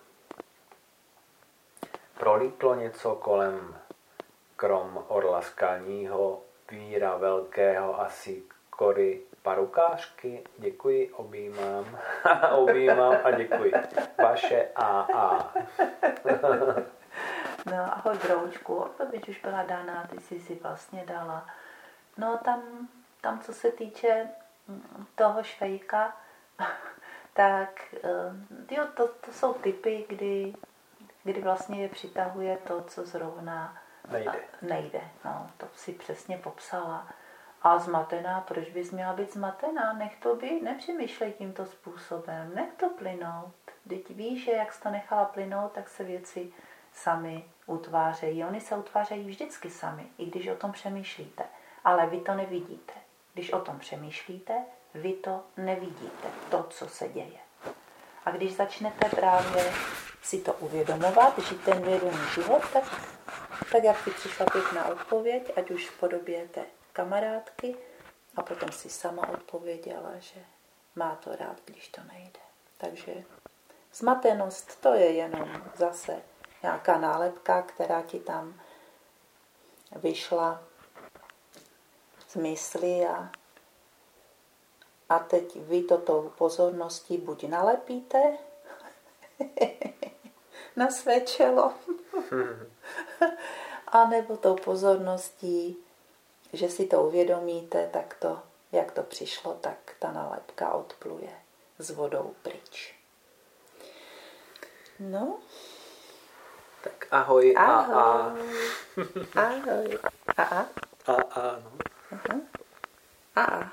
Prolítlo něco kolem krom orla skalního, víra velkého a síkory parukářky. Děkuji, objímám, objímám a děkuji. Vaše á á. No, ahoj Broučku, odpověď už byla daná, ty jsi si vlastně dala. No tam, tam co se týče toho švejka, tak jo, to, to jsou typy, kdy, kdy vlastně je přitahuje to, co zrovna nejde. nejde. No, to si přesně popsala. A zmatená, proč bys měla být zmatená? Nech to být, nepřemýšlej tímto způsobem, nech to plynout. Teď víš, že jak jsi to nechala plynout, tak se věci sami utvářejí. Oni se utvářejí vždycky sami, i když o tom přemýšlíte. Ale vy to nevidíte. Když o tom přemýšlíte, vy to nevidíte, to, co se děje. A když začnete právě si to uvědomovat, žít ten vědomý život, tak, tak jak ti přišla pěkná odpověď, ať už v podobě té kamarádky, a potom si sama odpověděla, že má to rád, když to nejde. Takže zmatenost, to je jenom zase nějaká nálepka, která ti tam vyšla z mysli a, a teď vy toto pozorností buď nalepíte na své čelo, a nebo tou pozorností, že si to uvědomíte, tak to, jak to přišlo, tak ta nálepka odpluje s vodou pryč. No. Tak ahoj, ahoj. a a. Ahoj. A a? A a, no. Aha. A a.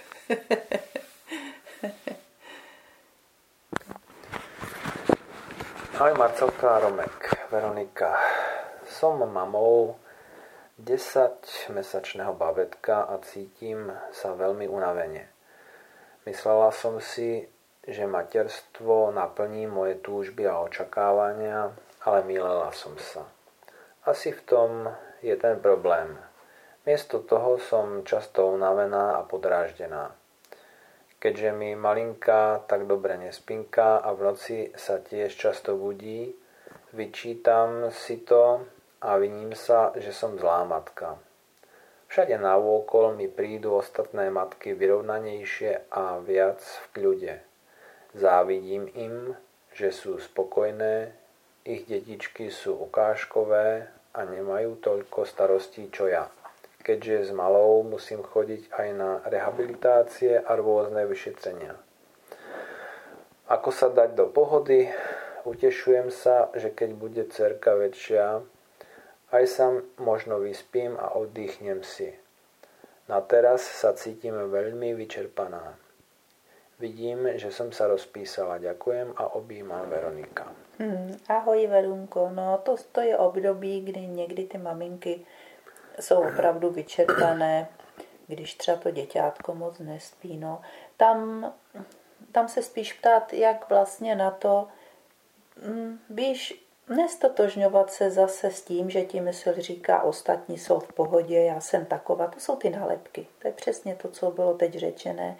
Ahoj Marcelka a Romek, Veronika. Som mamou desaťmesačného bábätka a cítim sa veľmi unavene. Myslela som si, že materstvo naplní moje túžby a očakávania, ale mýlela som sa. Asi v tom je ten problém. Miesto toho som často unavená a podráždená. Keďže mi malinka tak dobre nespinká a v noci sa tiež často budí, vyčítam si to a viním sa, že som zlá matka. Všade navôkol mi prídu ostatné matky vyrovnanejšie a viac v kľude. Závidím im, že sú spokojné, ich detičky sú ukážkové a nemajú toľko starostí, čo ja. Keďže s malou musím chodiť aj na rehabilitácie a rôzne vyšetrenia. Ako sa dať do pohody? Utešujem sa, že keď bude dcerka väčšia, aj sa možno vyspím a oddychnem si. Na teraz sa cítim veľmi vyčerpaná. Vidím, že som sa rozpísala. Ďakujem a objímám, Veronika. Hmm, ahoj Verunko, no to, to je období, kdy někdy ty maminky jsou opravdu vyčerpané, když třeba to děťátko moc nespí. No. Tam, tam se spíš ptát, jak vlastně na to, víš, nestotožňovat se zase s tím, že ti mysl říká, ostatní jsou v pohodě, já jsem taková. To jsou ty nálepky. To je přesně to, co bylo teď řečené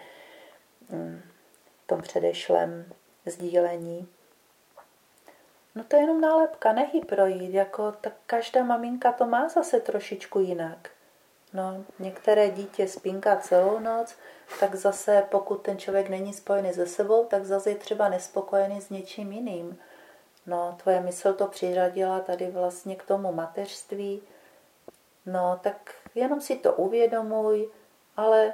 v tom předešlém sdílení. No to je jenom nálepka, nehy projít, jako tak každá maminka to má zase trošičku jinak. No, některé dítě spinká celou noc, tak zase pokud ten člověk není spojený se sebou, tak zase je třeba nespokojený s něčím jiným. No, tvoje mysl to přiřadila tady vlastně k tomu mateřství. No, tak jenom si to uvědomuj, ale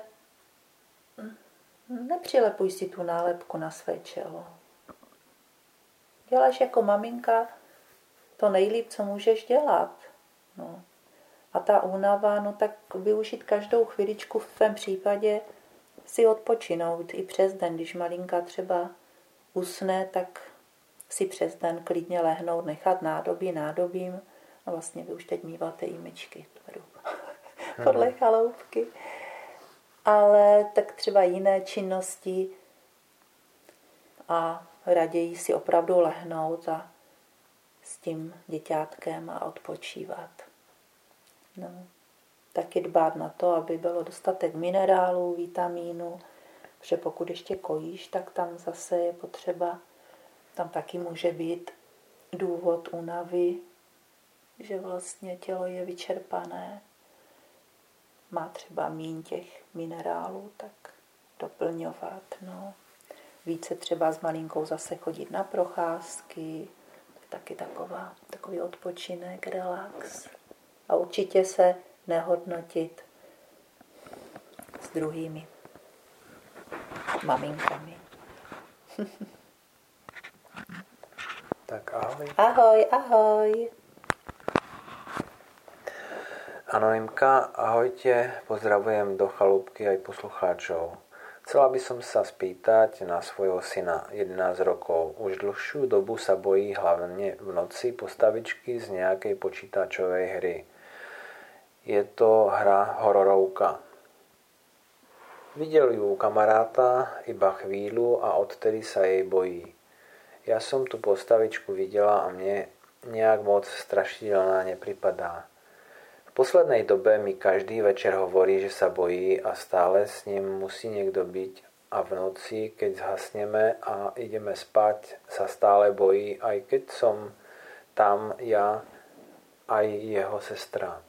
nepřilepuj si tu nálepku na své čelo. Děláš jako maminka to nejlíp, co můžeš dělat. No. A ta únava, no tak využít každou chviličku v tvém případě si odpočinout i přes den. Když malinka třeba usne, tak si přes den klidně lehnout, nechat nádobí nádobím. A vlastně vy už teď míváte i myčky podle chaloupky. Ale tak třeba jiné činnosti a raději si opravdu lehnout a s tím děťátkem a odpočívat. No. Taky dbát na to, aby bylo dostatek minerálů, vitamínů, protože pokud ještě kojíš, tak tam zase je potřeba, tam taky může být důvod únavy, že vlastně tělo je vyčerpané, má třeba míň těch minerálů, tak doplňovat. No. Více třeba s malinkou zase chodit na procházky, taky taková, takový odpočinek, relax. A určitě se nehodnotit s druhými maminkami. Tak ahoj. Ahoj, ahoj. Anonymka, ahojte, pozdravujem do chalúbky aj poslucháčov. Chcela by som sa spýtať na svojho syna, jedenásť rokov. Už dlhšiu dobu sa bojí hlavne v noci postavičky z nejakej počítačovej hry. Je to hra hororovka. Videl ju u kamaráta iba chvíľu a odtedy sa jej bojí. Ja som tú postavičku videla a mne nejak moc strašidelná nepripadá. V poslednej dobe mi každý večer hovorí, že sa bojí a stále s ním musí niekto byť a v noci, keď zhasneme a ideme spať, sa stále bojí, aj keď som tam ja, aj jeho sestra.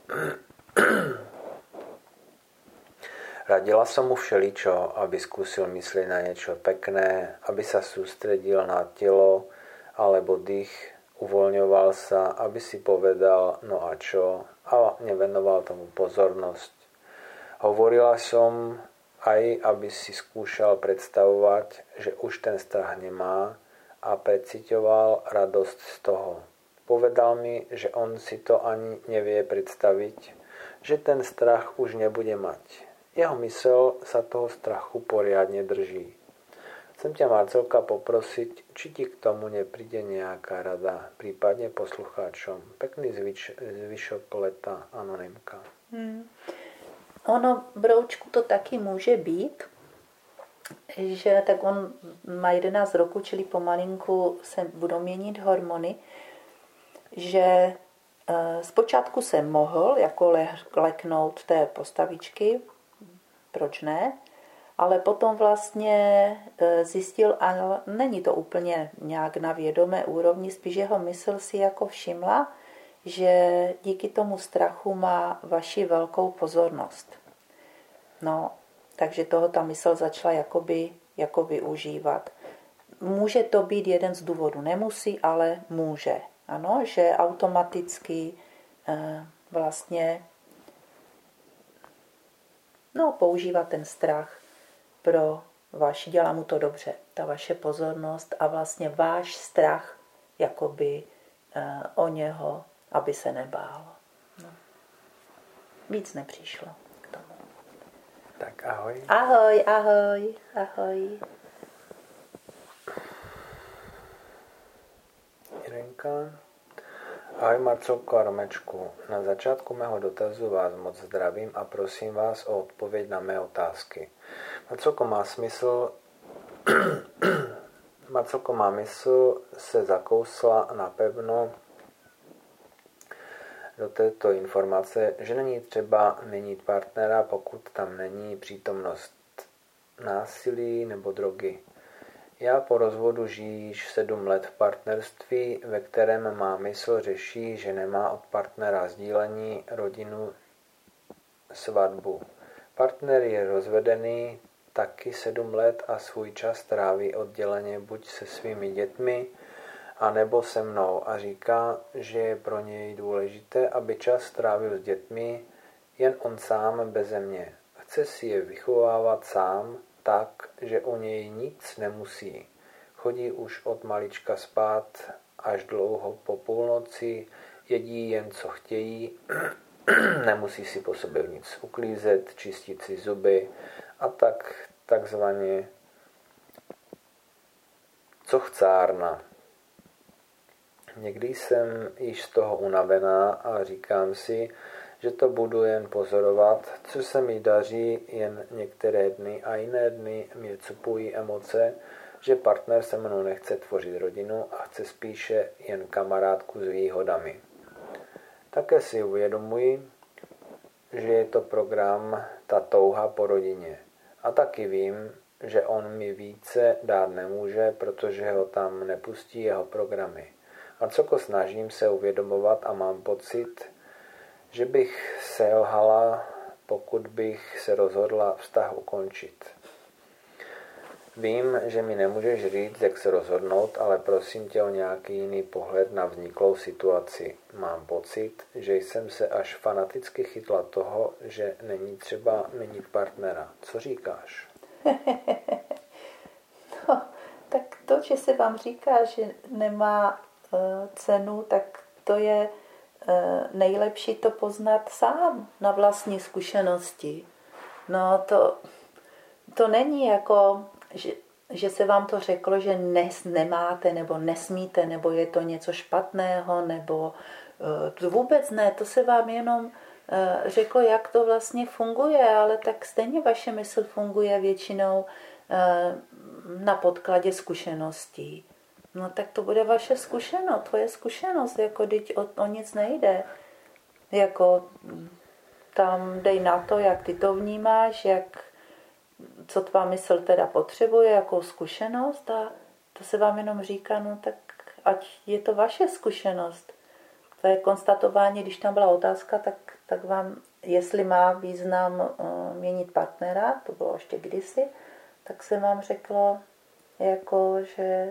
Radila som mu všeličo, aby skúsil myslieť na niečo pekné, aby sa sústredil na telo alebo dých, uvoľňoval sa, aby si povedal no a čo, a nevenoval tomu pozornosť. Hovorila som aj, aby si skúšal predstavovať, že už ten strach nemá a precíťoval radosť z toho. Povedal mi, že on si to ani nevie predstaviť, že ten strach už nebude mať. Jeho mysel sa toho strachu poriadne drží. Chcem ťa, Marcelka, poprosiť, či ti k tomu nepríde nejaká rada, prípadne poslucháčom. Pekný zvyš, zvyšok leta, Anonymka. Hmm. Ono, broučku, to taky může být, že tak on má jedenáct roku, čili pomalinku se budou měnit hormony, že zpočátku se mohl jako leknout té postavičky, proč ne, ale potom vlastně zjistil, a není to úplně nějak na vědomé úrovni, spíš jeho mysl si jako všimla, že díky tomu strachu má vaši velkou pozornost. No, takže toho ta mysl začala jakoby, jako využívat. Může to být jeden z důvodů, nemusí, ale může. Ano, že automaticky eh, vlastně no, používá ten strach pro vaši, dělá mu to dobře, ta vaše pozornost a vlastně váš strach jakoby eh, o něho, aby se nebál. No. Víc nepřišlo k tomu. Tak ahoj. Ahoj, ahoj, ahoj. Irenka. Ahoj, Marcelko a Romečku. Na začátku mého dotazu vás moc zdravím a prosím vás o odpověď na mé otázky. Marcelko, má smysl Marcelko, má mysl se zakousla napevno do této informace, že není třeba měnit partnera, pokud tam není přítomnost násilí nebo drogy. Já po rozvodu žiji již sedm let v partnerství, ve kterém má mysl řeší, že nemá od partnera sdílení, rodinu, svatbu. Partner je rozvedený taky sedm let a svůj čas tráví odděleně buď se svými dětmi, anebo se mnou a říká, že je pro něj důležité, aby čas trávil s dětmi jen on sám beze mě. Chce si je vychovávat sám, tak, že o něj nic nemusí. Chodí už od malička spát až dlouho po půlnoci, jedí jen co chtějí, nemusí si po sobě nic uklízet, čistit si zuby a tak takzvaně cochcárna. Někdy jsem již z toho unavená a říkám si, že to budu jen pozorovat, co se mi daří jen některé dny a jiné dny mě cupují emoce, že partner se mnou nechce tvořit rodinu a chce spíše jen kamarádku s výhodami. Také si uvědomuji, že je to program, ta touha po rodině. A taky vím, že on mi více dát nemůže, protože ho tam nepustí jeho programy. A coko snažím se uvědomovat a mám pocit, že bych selhala, pokud bych se rozhodla vztah ukončit. Vím, že mi nemůžeš říct, jak se rozhodnout, ale prosím tě o nějaký jiný pohled na vzniklou situaci. Mám pocit, že jsem se až fanaticky chytla toho, že není třeba měnit partnera. Co říkáš? No, tak to, že se vám říká, že nemá uh, cenu, tak to je uh, nejlepší to poznat sám na vlastní zkušenosti. No to, to není jako, že, že se vám to řeklo, že nes, nemáte nebo nesmíte, nebo je to něco špatného, nebo uh, to vůbec ne, to se vám jenom uh, řeklo, jak to vlastně funguje, ale tak stejně vaše mysl funguje většinou na podkladě zkušeností. No tak to bude vaše zkušenost, tvoje zkušenost, jako teď o, o nic nejde. Jako tam dej na to, jak ty to vnímáš, jak, co tvá mysl teda potřebuje, jakou zkušenost a to se vám jenom říká, no tak ať je to vaše zkušenost. To je konstatování, když tam byla otázka, tak, tak vám, jestli má význam uh, měnit partnera, to bylo ještě kdysi, tak se vám řeklo, jako, že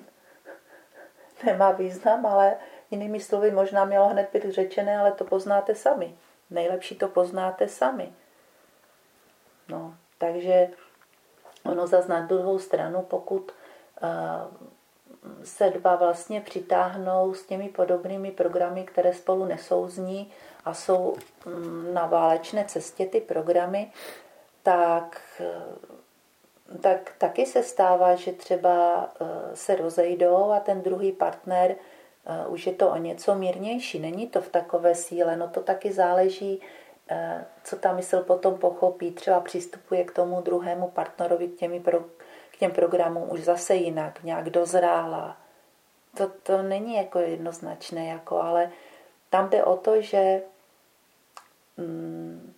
nemá význam, ale jinými slovy možná mělo hned být řečené, ale to poznáte sami. Nejlepší to poznáte sami. No, takže ono zase na druhou stranu, pokud uh, se dva vlastně přitáhnou s těmi podobnými programy, které spolu nesouzní a jsou um, na válečné cestě ty programy, tak uh, tak taky se stává, že třeba se rozejdou a ten druhý partner už je to o něco mírnější. Není to v takové síle, no to taky záleží, co ta mysl potom pochopí. Třeba přistupuje k tomu druhému partnerovi, k, těmi pro, k těm programům už zase jinak, nějak dozrála. To, to není jako jednoznačné, jako, ale tam jde o to, že mm,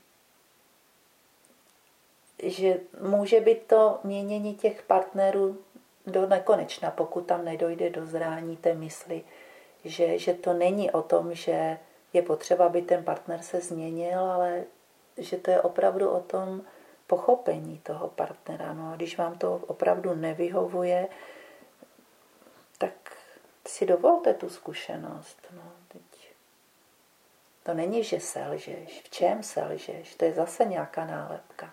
že může být to měnění těch partnerů do nekonečna, pokud tam nedojde do zrání té mysli, že, že to není o tom, že je potřeba, aby ten partner se změnil, ale že to je opravdu o tom pochopení toho partnera. No a když vám to opravdu nevyhovuje, tak si dovolte tu zkušenost. No, teď to není, že selžeš. V čem selžeš? To je zase nějaká nálepka.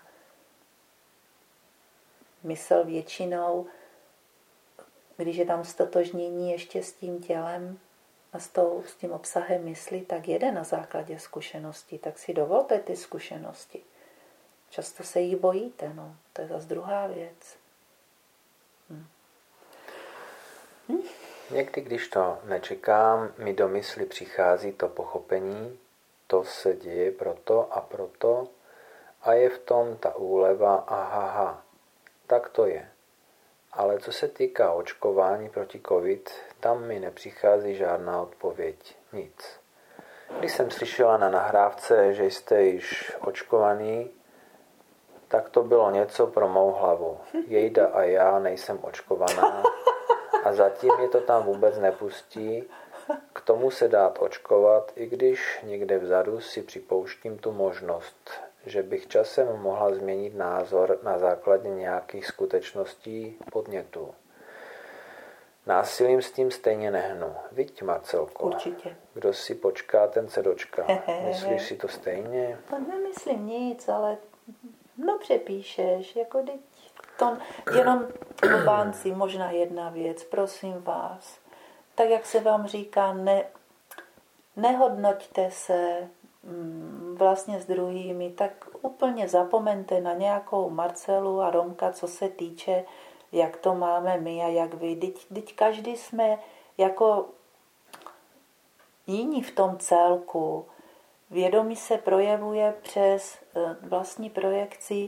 Mysl většinou, když je tam stotožnění ještě s tím tělem a s, tou, s tím obsahem mysli, tak jede na základě zkušenosti. Tak si dovolte ty zkušenosti. Často se jich bojíte, no. To je zase druhá věc. Hm. Hm. Někdy, když to nečekám, mi do mysli přichází to pochopení, to se děje proto a proto a je v tom ta úleva a haha. Tak to je. Ale co se týká očkování proti covid, tam mi nepřichází žádná odpověď. Nic. Když jsem slyšela na nahrávce, že jste již očkovaný, tak to bylo něco pro mou hlavu. Jejda a já nejsem očkovaná a zatím mě to tam vůbec nepustí. K tomu se dát očkovat, i když někde vzadu si připouštím tu možnost, že bych časem mohla změnit názor na základě nějakých skutečností, podnětů. Násilím s tím stejně nehnu. Viď, Marcelko? Určitě. Kdo si počká, ten se dočká. Myslíš si to stejně? To nemyslím nic, ale dobře píšeš, jako teď to jenom klobánci, možná jedna věc, prosím vás. Tak, jak se vám říká, ne, nehodnoťte se, vlastně s druhými, tak úplně zapomeňte na nějakou Marcelu a Romka, co se týče, jak to máme my a jak vy. Teď, teď každý jsme jako jiní v tom celku. Vědomí se projevuje přes vlastní projekci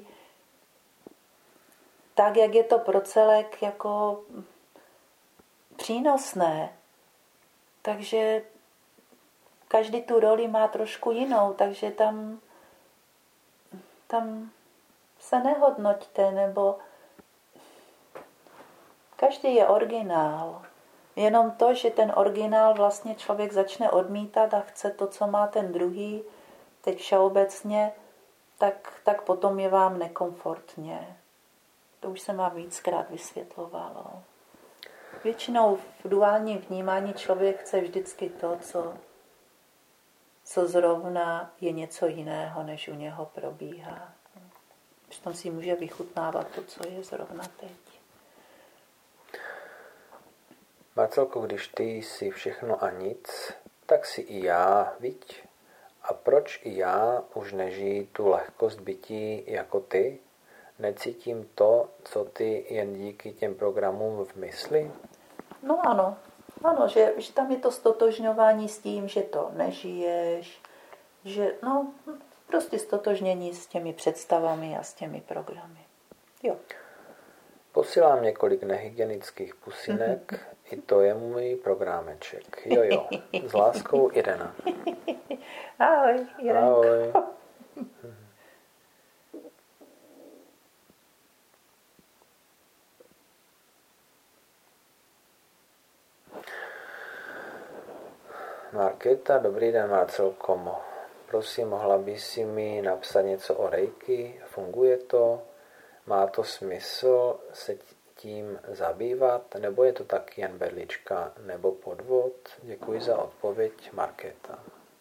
tak, jak je to pro celek jako přínosné. Takže každý tu roli má trošku jinou, takže tam, tam se nehodnoťte, nebo každý je originál. Jenom to, že ten originál vlastně člověk začne odmítat a chce to, co má ten druhý, teď všeobecně, tak, tak potom je vám nekomfortně. To už se vám víckrát vysvětlovalo. Většinou v duálním vnímání člověk chce vždycky to, co, co zrovna je něco jiného, než u něho probíhá. Přitom si může vychutnávat to, co je zrovna teď. Marcelko, když ty jsi všechno a nic, tak si i já, viď? A proč i já už nežiji tu lehkost bytí jako ty? Necítím to, co ty, jen díky těm programům v mysli? No ano, ano, že, že tam je to stotožňování s tím, že to nežiješ, že no, prostě stotožnění s těmi představami a s těmi programy. Jo. Posílám několik nehygienických pusinek, mm-hmm. I to je můj programeček. Jo, jo. S láskou Irena. Ahoj, Irenko. Ahoj. Markéta, dobrý den, Marcelko. Prosím, mohla by si mi napsat něco o reiki? Funguje to? Má to smysl se tím zabývat? Nebo je to taky jen berlička nebo podvod? Děkuji za odpověď, Markéta.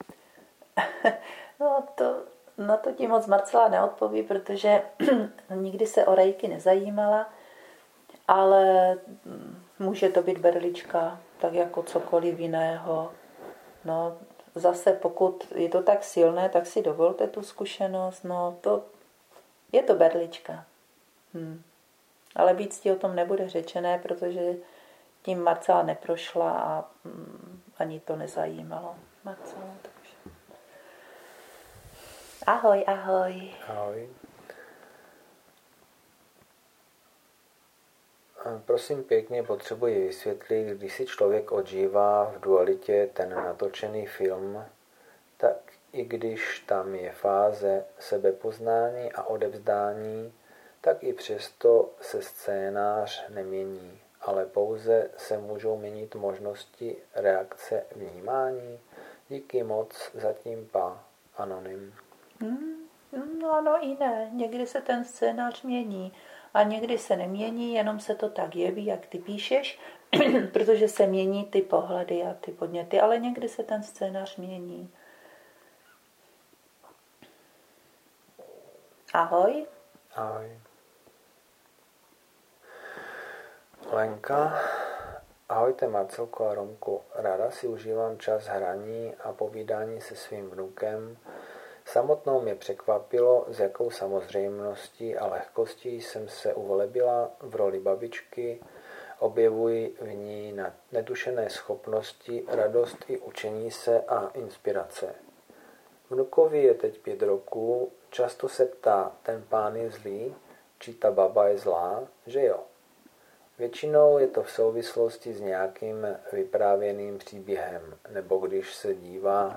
No to, na to ti moc Marcela neodpoví, protože nikdy se o reiki nezajímala, ale může to být berlička, tak jako cokoliv jiného. No zase pokud je to tak silné, tak si dovolte tu zkušenost, no to je to berlička. Hmm. Ale víc ti o tom nebude řečené, protože tím Marcela neprošla a mm, ani to nezajímalo Marcela. Takže. Ahoj, ahoj. Ahoj. Prosím pěkně, potřebuji vysvětlit, když si člověk odžívá v dualitě ten natočený film, tak i když tam je fáze sebepoznání a odevzdání, tak i přesto se scénář nemění, ale pouze se můžou měnit možnosti reakce vnímání. Díky moc, zatím pa, anonym. Hmm, no ano i ne, někdy se ten scénář mění a někdy se nemění, jenom se to tak jeví, jak ty píšeš, protože se mění ty pohledy a ty podněty, ale někdy se ten scénář mění. Ahoj. Ahoj. Lenka. Ahojte Marcelko a Romku. Ráda si užívám čas hraní a povídání se svým vnukem. Samotnou mě překvapilo, s jakou samozřejmostí a lehkostí jsem se uvelebila v roli babičky. Objevuji v ní netušené schopnosti, radost i učení se a inspirace. Vnukovi je teď pět roků, často se ptá, ten pán je zlý, či ta baba je zlá, že jo. Většinou je to v souvislosti s nějakým vyprávěným příběhem, nebo když se dívá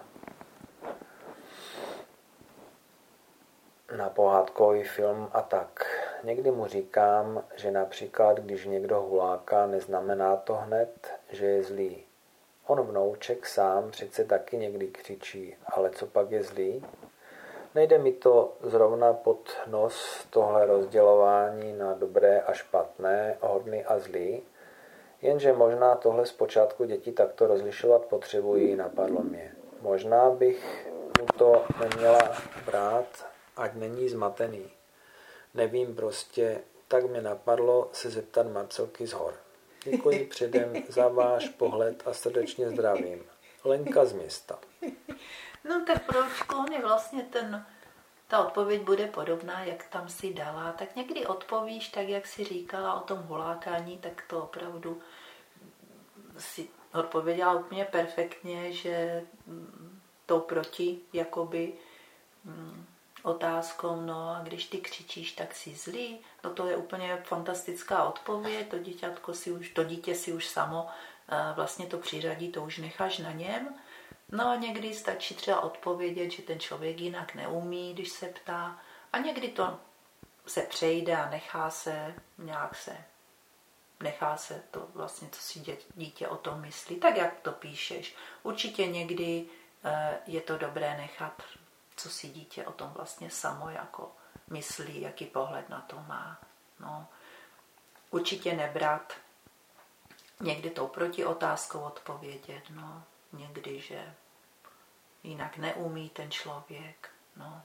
na pohádkový film a tak. Někdy mu říkám, že například, když někdo huláká, neznamená to hned, že je zlý. On vnouček sám přece taky někdy křičí, ale co pak je zlý? Nejde mi to zrovna pod nos tohle rozdělování na dobré a špatné, hodný a zlý, jenže možná tohle zpočátku děti takto rozlišovat potřebují, napadlo mě. Možná bych mu to neměla brát, ať není zmatený. Nevím prostě, tak mě napadlo se zeptat Marcelky z hor. Děkuji předem za váš pohled a srdečně zdravím. Lenka z města. No tak Broučku, on je vlastně ten, ta odpověď bude podobná, jak tam si dala. Tak někdy odpovíš, tak jak si říkala o tom hulákání, tak to opravdu si odpověděla úplně perfektně, že tou proti, jakoby otázkou, no a když ty křičíš, tak jsi zlý. No to je úplně fantastická odpověď, to dítětko si už, to dítě si už samo vlastně to přiřadí, to už necháš na něm. No a někdy stačí třeba odpovědět, že ten člověk jinak neumí, když se ptá. A někdy to se přejde a nechá se, nějak se, nechá se to vlastně, co si dítě o tom myslí. Tak jak to píšeš. Určitě někdy je to dobré nechat, co si dítě o tom vlastně samo jako myslí, jaký pohled na to má. No. Určitě nebrat, někdy tou protiotázkou odpovědět, no. Někdy, že jinak neumí ten člověk, no.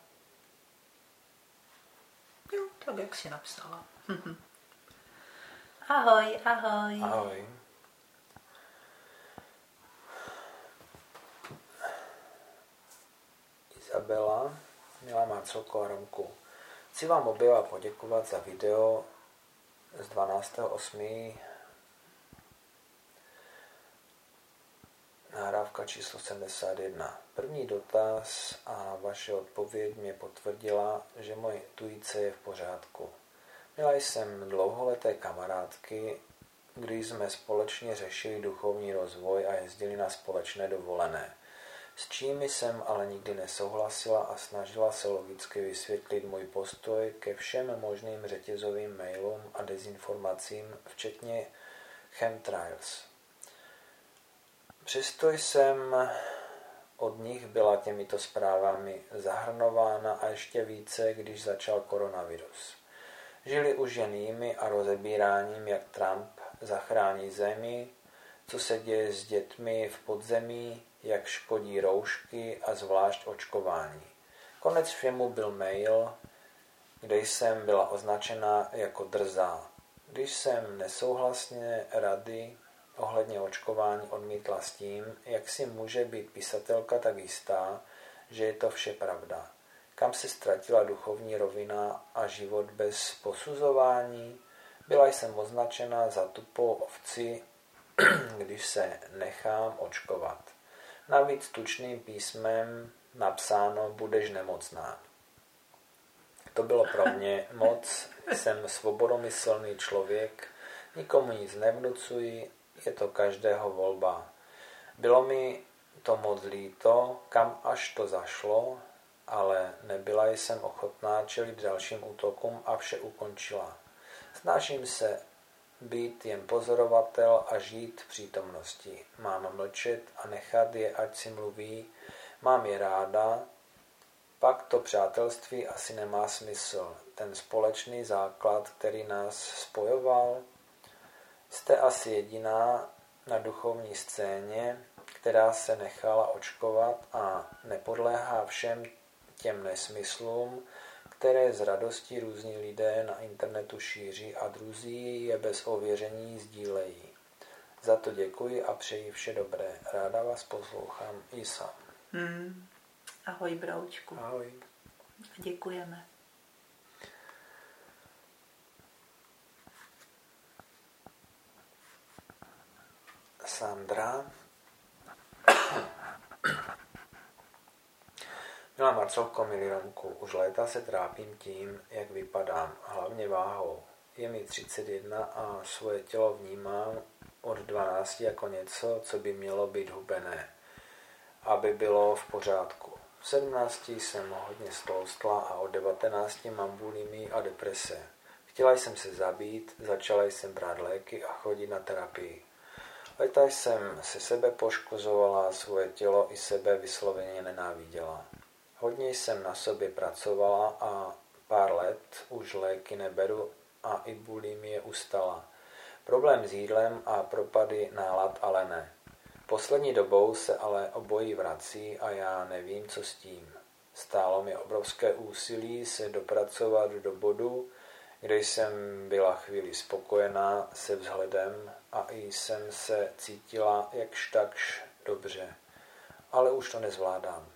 Jo, tak jak jsi napsala. Ahoj, ahoj. Ahoj. Izabela, milá Marcelko a Romku. Chci vám oběma poděkovat za video z dvanáctého osmého nahrávka číslo sedmdesát jedna. První dotaz a vaše odpověď mě potvrdila, že moje intuice je v pořádku. Měla jsem dlouholeté kamarádky, kdy jsme společně řešili duchovní rozvoj a jezdili na společné dovolené. S čími jsem ale nikdy nesouhlasila a snažila se logicky vysvětlit můj postoj ke všem možným řetězovým mailům a dezinformacím, včetně chemtrails. Přesto jsem od nich byla těmito zprávami zahrnována a ještě více, když začal koronavirus. Žili už jen jimi a rozebíráním, jak Trump zachrání zemi, co se děje s dětmi v podzemí, jak škodí roušky a zvlášť očkování. Konec všemu byl mail, kde jsem byla označena jako drzá. Když jsem nesouhlasně rady ohledně očkování odmítla s tím, jak si může být pisatelka tak jistá, že je to vše pravda. Kam se ztratila duchovní rovina a život bez posuzování? Byla jsem označena za tupou ovci, když se nechám očkovat. Navíc tučným písmem napsáno budeš nemocná. To bylo pro mě moc, jsem svobodomyslný člověk, nikomu nic nevnucuji, je to každého volba. Bylo mi to moc líto, kam až to zašlo, ale nebyla jsem ochotná čelit dalším útokům a vše ukončila. Snažím se být jen pozorovatel a žít v přítomnosti. Mám mlčet a nechat je, ať si mluví. Mám je ráda, pak to přátelství asi nemá smysl. Ten společný základ, který nás spojoval, jste asi jediná na duchovní scéně, která se nechala očkovat a nepodléhá všem těm nesmyslům, které z radostí různí lidé na internetu šíří a druzí je bez ověření sdílejí. Za to děkuji a přeji vše dobré. Ráda vás poslouchám. Isa. Hmm. Ahoj, Broučku. Ahoj. Děkujeme. Sandra. Milá Marcelko, milý Romku, už léta se trápím tím, jak vypadám, hlavně váhou. Je mi třicet jedna a svoje tělo vnímám od dvanácti jako něco, co by mělo být hubené, aby bylo v pořádku. V sedmnácti jsem hodně stloustla a od devatenácti mám bulimii a deprese. Chtěla jsem se zabít, začala jsem brát léky a chodit na terapii. Leta jsem se sebe poškozovala, svoje tělo i sebe vysloveně nenáviděla. Hodně jsem na sobě pracovala a pár let už léky neberu a i bulimie ustala. Problém s jídlem a propady nálad ale ne. Poslední dobou se ale obojí vrací a já nevím, co s tím. Stálo mi obrovské úsilí se dopracovat do bodu, kde jsem byla chvíli spokojená se vzhledem a i jsem se cítila jakž takž dobře. Ale už to nezvládám.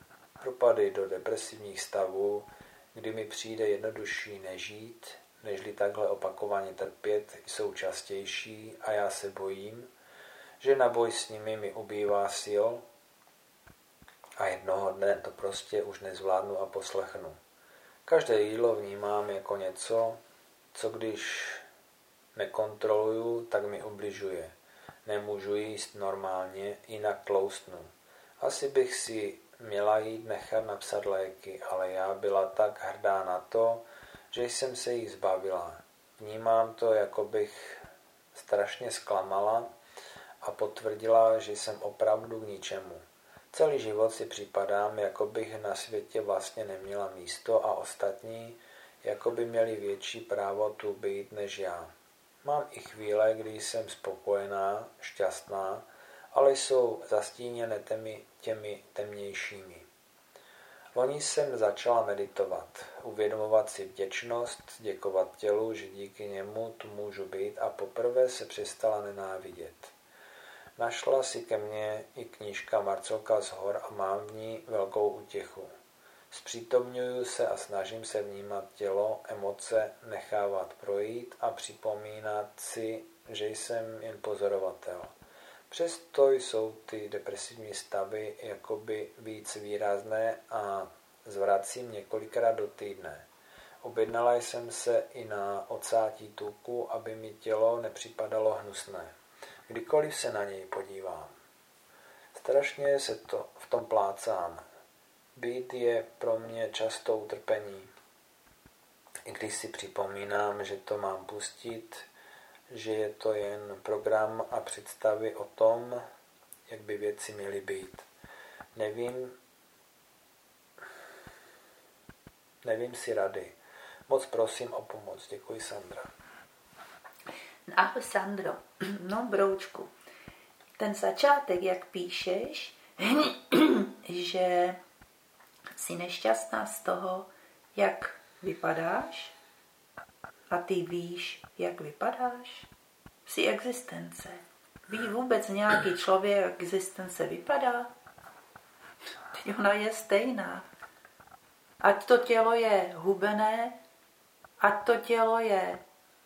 propady do depresivních stavů, kdy mi přijde jednodušší nežít, nežli takhle opakovaně trpět, jsou častější a já se bojím, že na boj s nimi mi ubývá sil a jednoho dne to prostě už nezvládnu a poslechnu. Každé jídlo vnímám jako něco, co když nekontroluju, tak mi ubližuje. Nemůžu jíst normálně, jinak tloustnu. Asi bych si měla jít nechat napsat léky, ale já byla tak hrdá na to, že jsem se jich zbavila. Vnímám to, jako bych strašně zklamala a potvrdila, že jsem opravdu k ničemu. Celý život si připadám, jako bych na světě vlastně neměla místo a ostatní, jako by měli větší právo tu být než já. Mám i chvíle, kdy jsem spokojená, šťastná, ale jsou zastíněné těmi, těmi temnějšími. Loni jsem začala meditovat, uvědomovat si vděčnost, děkovat tělu, že díky němu tu můžu být a poprvé se přestala nenávidět. Našla si ke mně i knížka Marcelka z hor a mám v ní velkou útěchu. Zpřítomňuju se a snažím se vnímat tělo, emoce, nechávat projít a připomínat si, že jsem jen pozorovatel. Přesto jsou ty depresivní stavy jakoby víc výrazné a zvracím několikrát do týdne. Objednala jsem se i na odsátí tuku, aby mi tělo nepřipadalo hnusné. Kdykoliv se na něj podívám. Strašně se to v tom plácám. Být je pro mě často utrpení. I když si připomínám, že to mám pustit, že je to jen program a představy o tom, jak by věci měly být. Nevím, nevím si rady. Moc prosím o pomoc. Děkuji, Sandra. Ahoj, Sandro. No, broučku. Ten začátek, jak píšeš, že jsi nešťastná z toho, jak vypadáš a ty víš, jak vypadáš. Jsi existence. Ví vůbec nějaký člověk, jak existence vypadá? Teď ona je stejná. Ať to tělo je hubené, ať to tělo je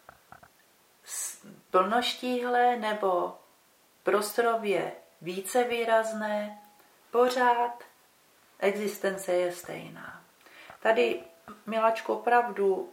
plnoštíhlé nebo prostorově více výrazné, pořád existence je stejná. Tady, miláčku, opravdu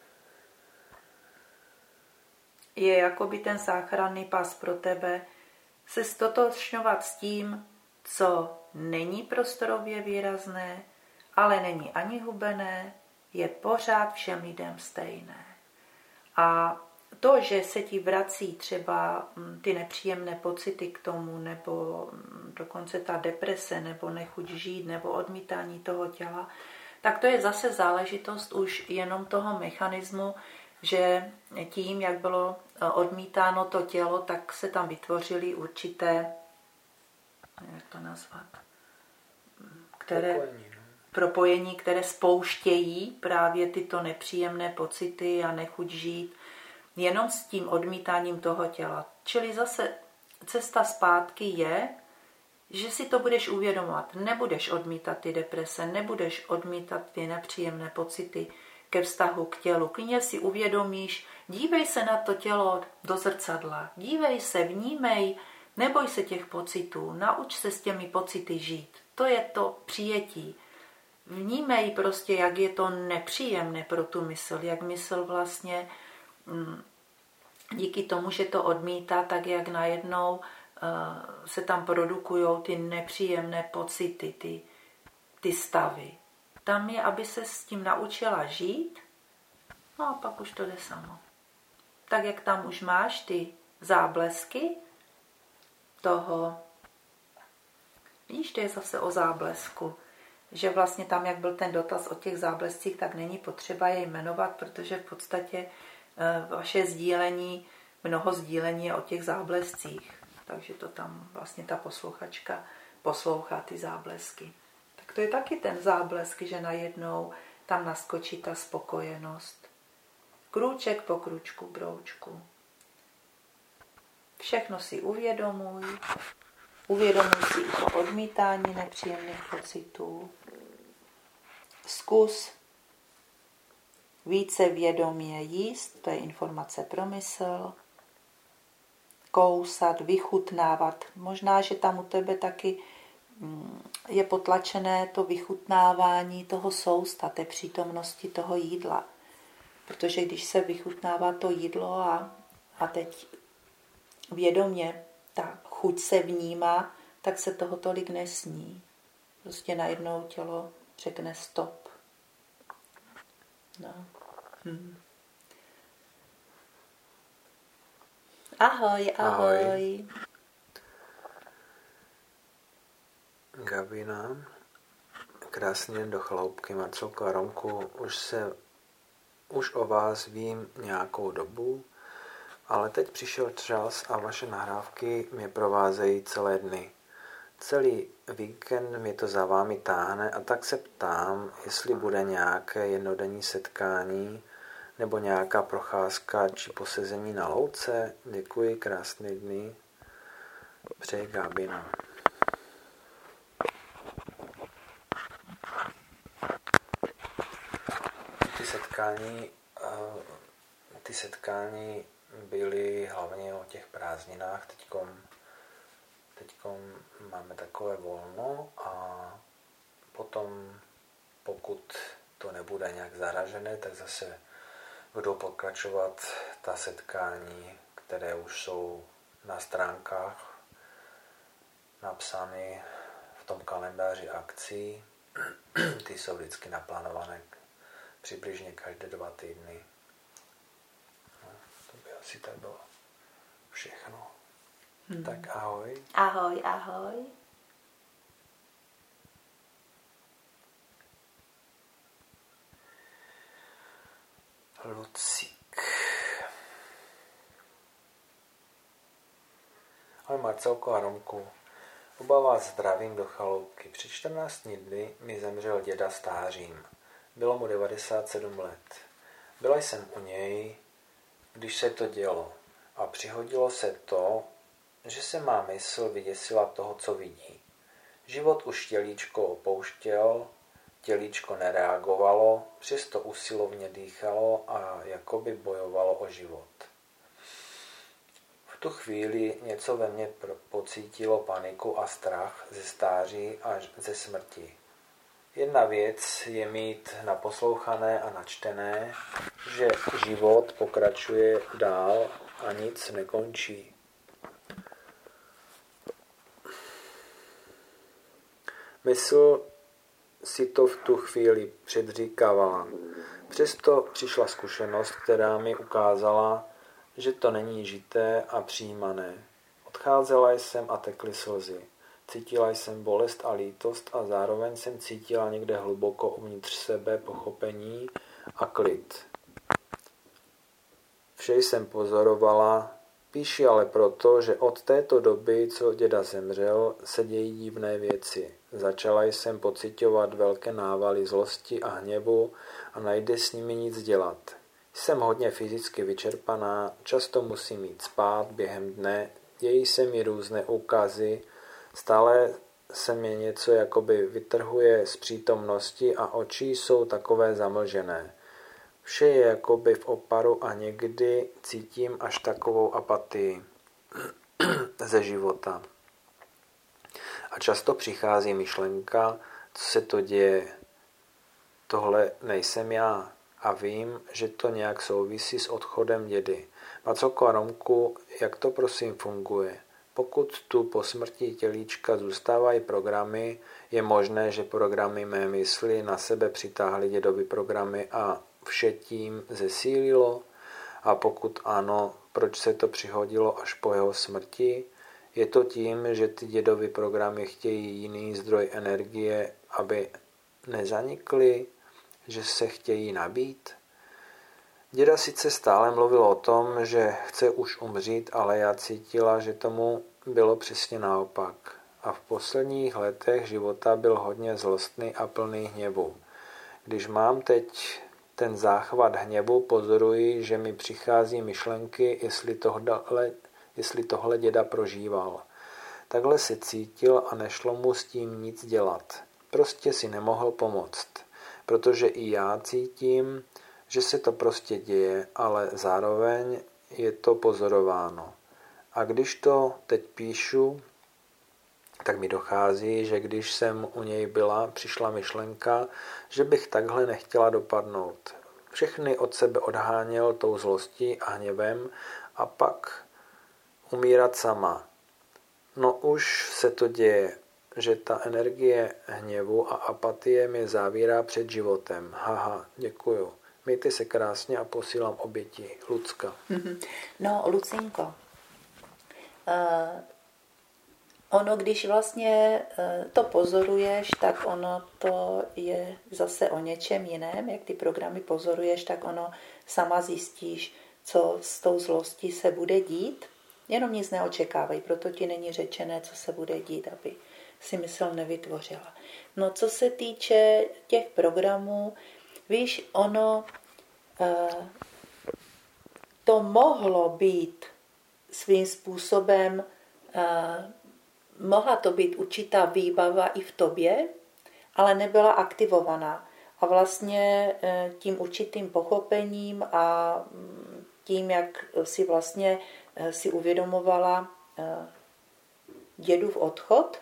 je jakoby ten záchranný pás pro tebe se stotožňovat s tím, co není prostorově výrazné, ale není ani hubené, je pořád všem lidem stejné. A to, že se ti vrací třeba ty nepříjemné pocity k tomu, nebo dokonce ta deprese, nebo nechuť žít, nebo odmítání toho těla, tak to je zase záležitost už jenom toho mechanismu, že tím, jak bylo odmítáno to tělo, tak se tam vytvořily určité, jak to nazvat, které, propojení, no? propojení, které spouštějí právě tyto nepříjemné pocity a nechuť žít, jenom s tím odmítáním toho těla. Čili zase cesta zpátky je, že si to budeš uvědomovat. Nebudeš odmítat ty deprese, nebudeš odmítat ty nepříjemné pocity ke vztahu k tělu. Klidně si uvědomíš, dívej se na to tělo do zrcadla, dívej se, vnímej, neboj se těch pocitů, nauč se s těmi pocity žít. To je to přijetí. Vnímej prostě, jak je to nepříjemné pro tu mysl, jak mysl vlastně díky tomu, že to odmítá, tak jak najednou uh, se tam produkují ty nepříjemné pocity, ty, ty stavy. Tam je, aby se s tím naučila žít, no a pak už to jde samo. Tak jak tam už máš ty záblesky toho, vidíš, to je zase o záblesku, že vlastně tam, jak byl ten dotaz o těch záblescích, tak není potřeba je jmenovat, protože v podstatě vaše sdílení, mnoho sdílení je o těch záblescích. Takže to tam vlastně ta posluchačka poslouchá ty záblesky. Tak to je taky ten záblesk, že najednou tam naskočí ta spokojenost. Krůček po krůčku, broučku. Všechno si uvědomuj. Uvědomuj si i to odmítání nepříjemných pocitů. zkus více vědomě jíst, to je informace pro mysl, kousat, vychutnávat. Možná, že tam u tebe taky je potlačené to vychutnávání toho sousta, té přítomnosti toho jídla. Protože když se vychutnává to jídlo a, a teď vědomě ta chuť se vnímá, tak se toho tolik nesní. Prostě najednou tělo řekne stop. No. Hm. Ahoj, ahoj. ahoj. Gabina, krásný den do chaloupky, Marcelko a Romku, už se, už o vás vím nějakou dobu, ale teď přišel čas a vaše nahrávky mě provázejí celé dny. Celý víkend mě to za vámi táhne a tak se ptám, jestli bude nějaké jednodenní setkání nebo nějaká procházka či posezení na louce. Děkuji, krásné dny. Přeji Gabina. Ty setkání, ty setkání byly hlavně o těch prázdninách. Teďkom, teďkom máme takové volno a potom, pokud to nebude nějak zaražené, tak zase budou pokračovat ta setkání, které už jsou na stránkách napsány v tom kalendáři akcí. Ty jsou vždycky naplánované přibližně každé dva týdny. No, to by asi tak bylo všechno. Hmm. Tak ahoj. Ahoj, ahoj. Lucík. Ahoj Marcelko a Romku. Oba vás zdravím do chaloupky. Před čtrnácti dny mi zemřel děda stářím. Bylo mu devadesát sedm let. Byla jsem u něj, když se to dělo. A přihodilo se to, že se má mysl vyděsila toho, co vidí. Život už tělíčko opouštěl, tělíčko nereagovalo, přesto usilovně dýchalo a jakoby bojovalo o život. V tu chvíli něco ve mně pocítilo paniku a strach ze stáří a ze smrti. Jedna věc je mít naposlouchané a načtené, že život pokračuje dál a nic nekončí. Mysl si to v tu chvíli předříkávala. Přesto přišla zkušenost, která mi ukázala, že to není žité a přijímané. Odcházela jsem a tekly slzy. Cítila jsem bolest a lítost a zároveň jsem cítila někde hluboko uvnitř sebe pochopení a klid. Vše jsem pozorovala, píši ale proto, že od této doby, co děda zemřel, se dějí divné věci. Začala jsem pociťovat velké návaly zlosti a hněvu a nejde s nimi nic dělat. Jsem hodně fyzicky vyčerpaná, často musím jít spát během dne, dějí se mi různé úkazy, stále se mě něco jakoby vytrhuje z přítomnosti a oči jsou takové zamlžené. Vše je jakoby v oparu a někdy cítím až takovou apatii ze života. A často přichází myšlenka, co se to děje. Tohle nejsem já a vím, že to nějak souvisí s odchodem dědy. Marcelko a Romku, jak to prosím funguje? Pokud tu po smrti tělíčka zůstávají programy, je možné, že programy mé mysli na sebe přitáhly dědovy programy a vše tím zesílilo? A pokud ano, proč se to přihodilo až po jeho smrti? Je to tím, že ty dědovy programy chtějí jiný zdroj energie, aby nezanikly, že se chtějí nabít? Děda sice stále mluvil o tom, že chce už umřít, ale já cítila, že tomu bylo přesně naopak. A v posledních letech života byl hodně zlostný a plný hněvu. Když mám teď ten záchvat hněvu, pozoruji, že mi přichází myšlenky, jestli tohle, jestli tohle děda prožíval. Takhle se cítil a nešlo mu s tím nic dělat. Prostě si nemohl pomoct. protože i já cítím, že se to prostě děje, ale zároveň je to pozorováno. A když to teď píšu, tak mi dochází, že když jsem u něj byla, přišla myšlenka, že bych takhle nechtěla dopadnout. Všechny od sebe odháněl tou zlostí a hněvem a pak umírat sama. No už se to děje, že ta energie hněvu a apatie mě zavírá před životem. Haha, děkuju. Mějte se krásně a posílám oběti. Lucka. No, Lucinko, uh, ono, když vlastně uh, to pozoruješ, tak ono to je zase o něčem jiném. Jak ty programy pozoruješ, tak ono sama zjistíš, co s tou zlostí se bude dít. Jenom nic neočekávej, proto ti není řečené, co se bude dít, aby si mysl nevytvořila. No, co se týče těch programů, víš, ono eh, to mohlo být svým způsobem, eh, mohla to být určitá výbava i v tobě, ale nebyla aktivovaná. A vlastně eh, tím určitým pochopením a tím, jak si vlastně eh, si uvědomovala eh, dědův odchod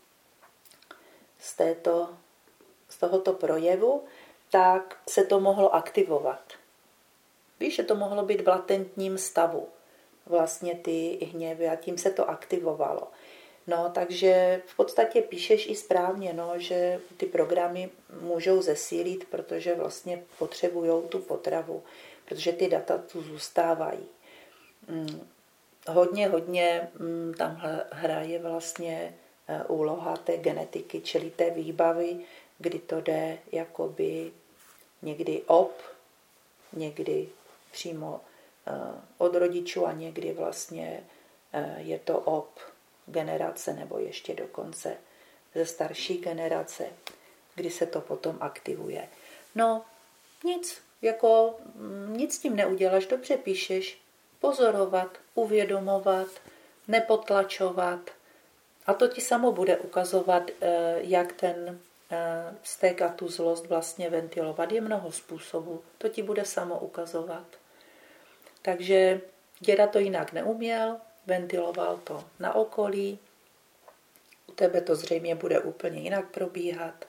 z, této, z tohoto projevu, tak se to mohlo aktivovat. Víš, že to mohlo být v latentním stavu, vlastně ty hněvy, a tím se to aktivovalo. No, takže v podstatě píšeš i správně, no, že ty programy můžou zesílit, protože vlastně potřebují tu potravu, protože ty data tu zůstávají. Hmm. Hodně, hodně hmm, tam hraje vlastně úloha té genetiky, čili té výbavy, kdy to jde jakoby někdy ob, někdy přímo od rodičů a někdy vlastně je to ob generace nebo ještě dokonce ze starší generace, kdy se to potom aktivuje. No nic, jako nic s tím neuděláš, dobře píšeš, pozorovat, uvědomovat, nepotlačovat, a to ti samo bude ukazovat, jak ten vztek a tu zlost vlastně ventilovat. Je mnoho způsobů, to ti bude samo ukazovat. Takže děda to jinak neuměl, ventiloval to na okolí, u tebe to zřejmě bude úplně jinak probíhat.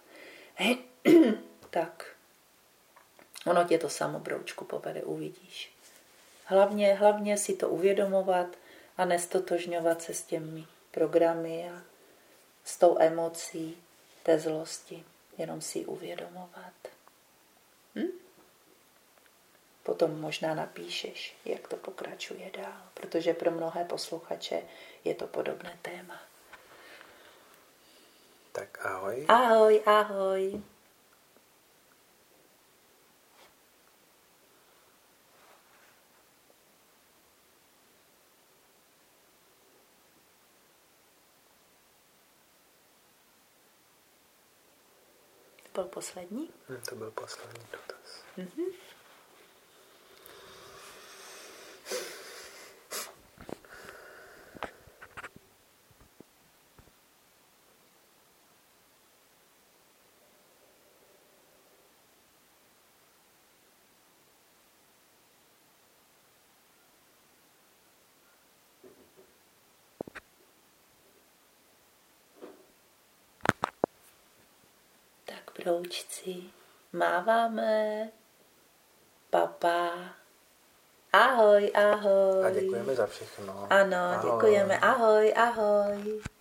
Tak, ono tě to samo, broučku, povede, uvidíš. Hlavně, hlavně si to uvědomovat a nestotožňovat se s těmi programy a s tou emocí té zlosti. Jenom si ji uvědomovat. Hm? Potom možná napíšeš, jak to pokračuje dál, protože pro mnohé posluchače je to podobné téma. Tak ahoj. Ahoj, ahoj. To byl poslední? Hmm, to byl poslední dotaz. Mm-hmm. Broučci, máváme, papa, ahoj, ahoj. A děkujeme za všechno. Ano, ahoj. děkujeme, ahoj, ahoj.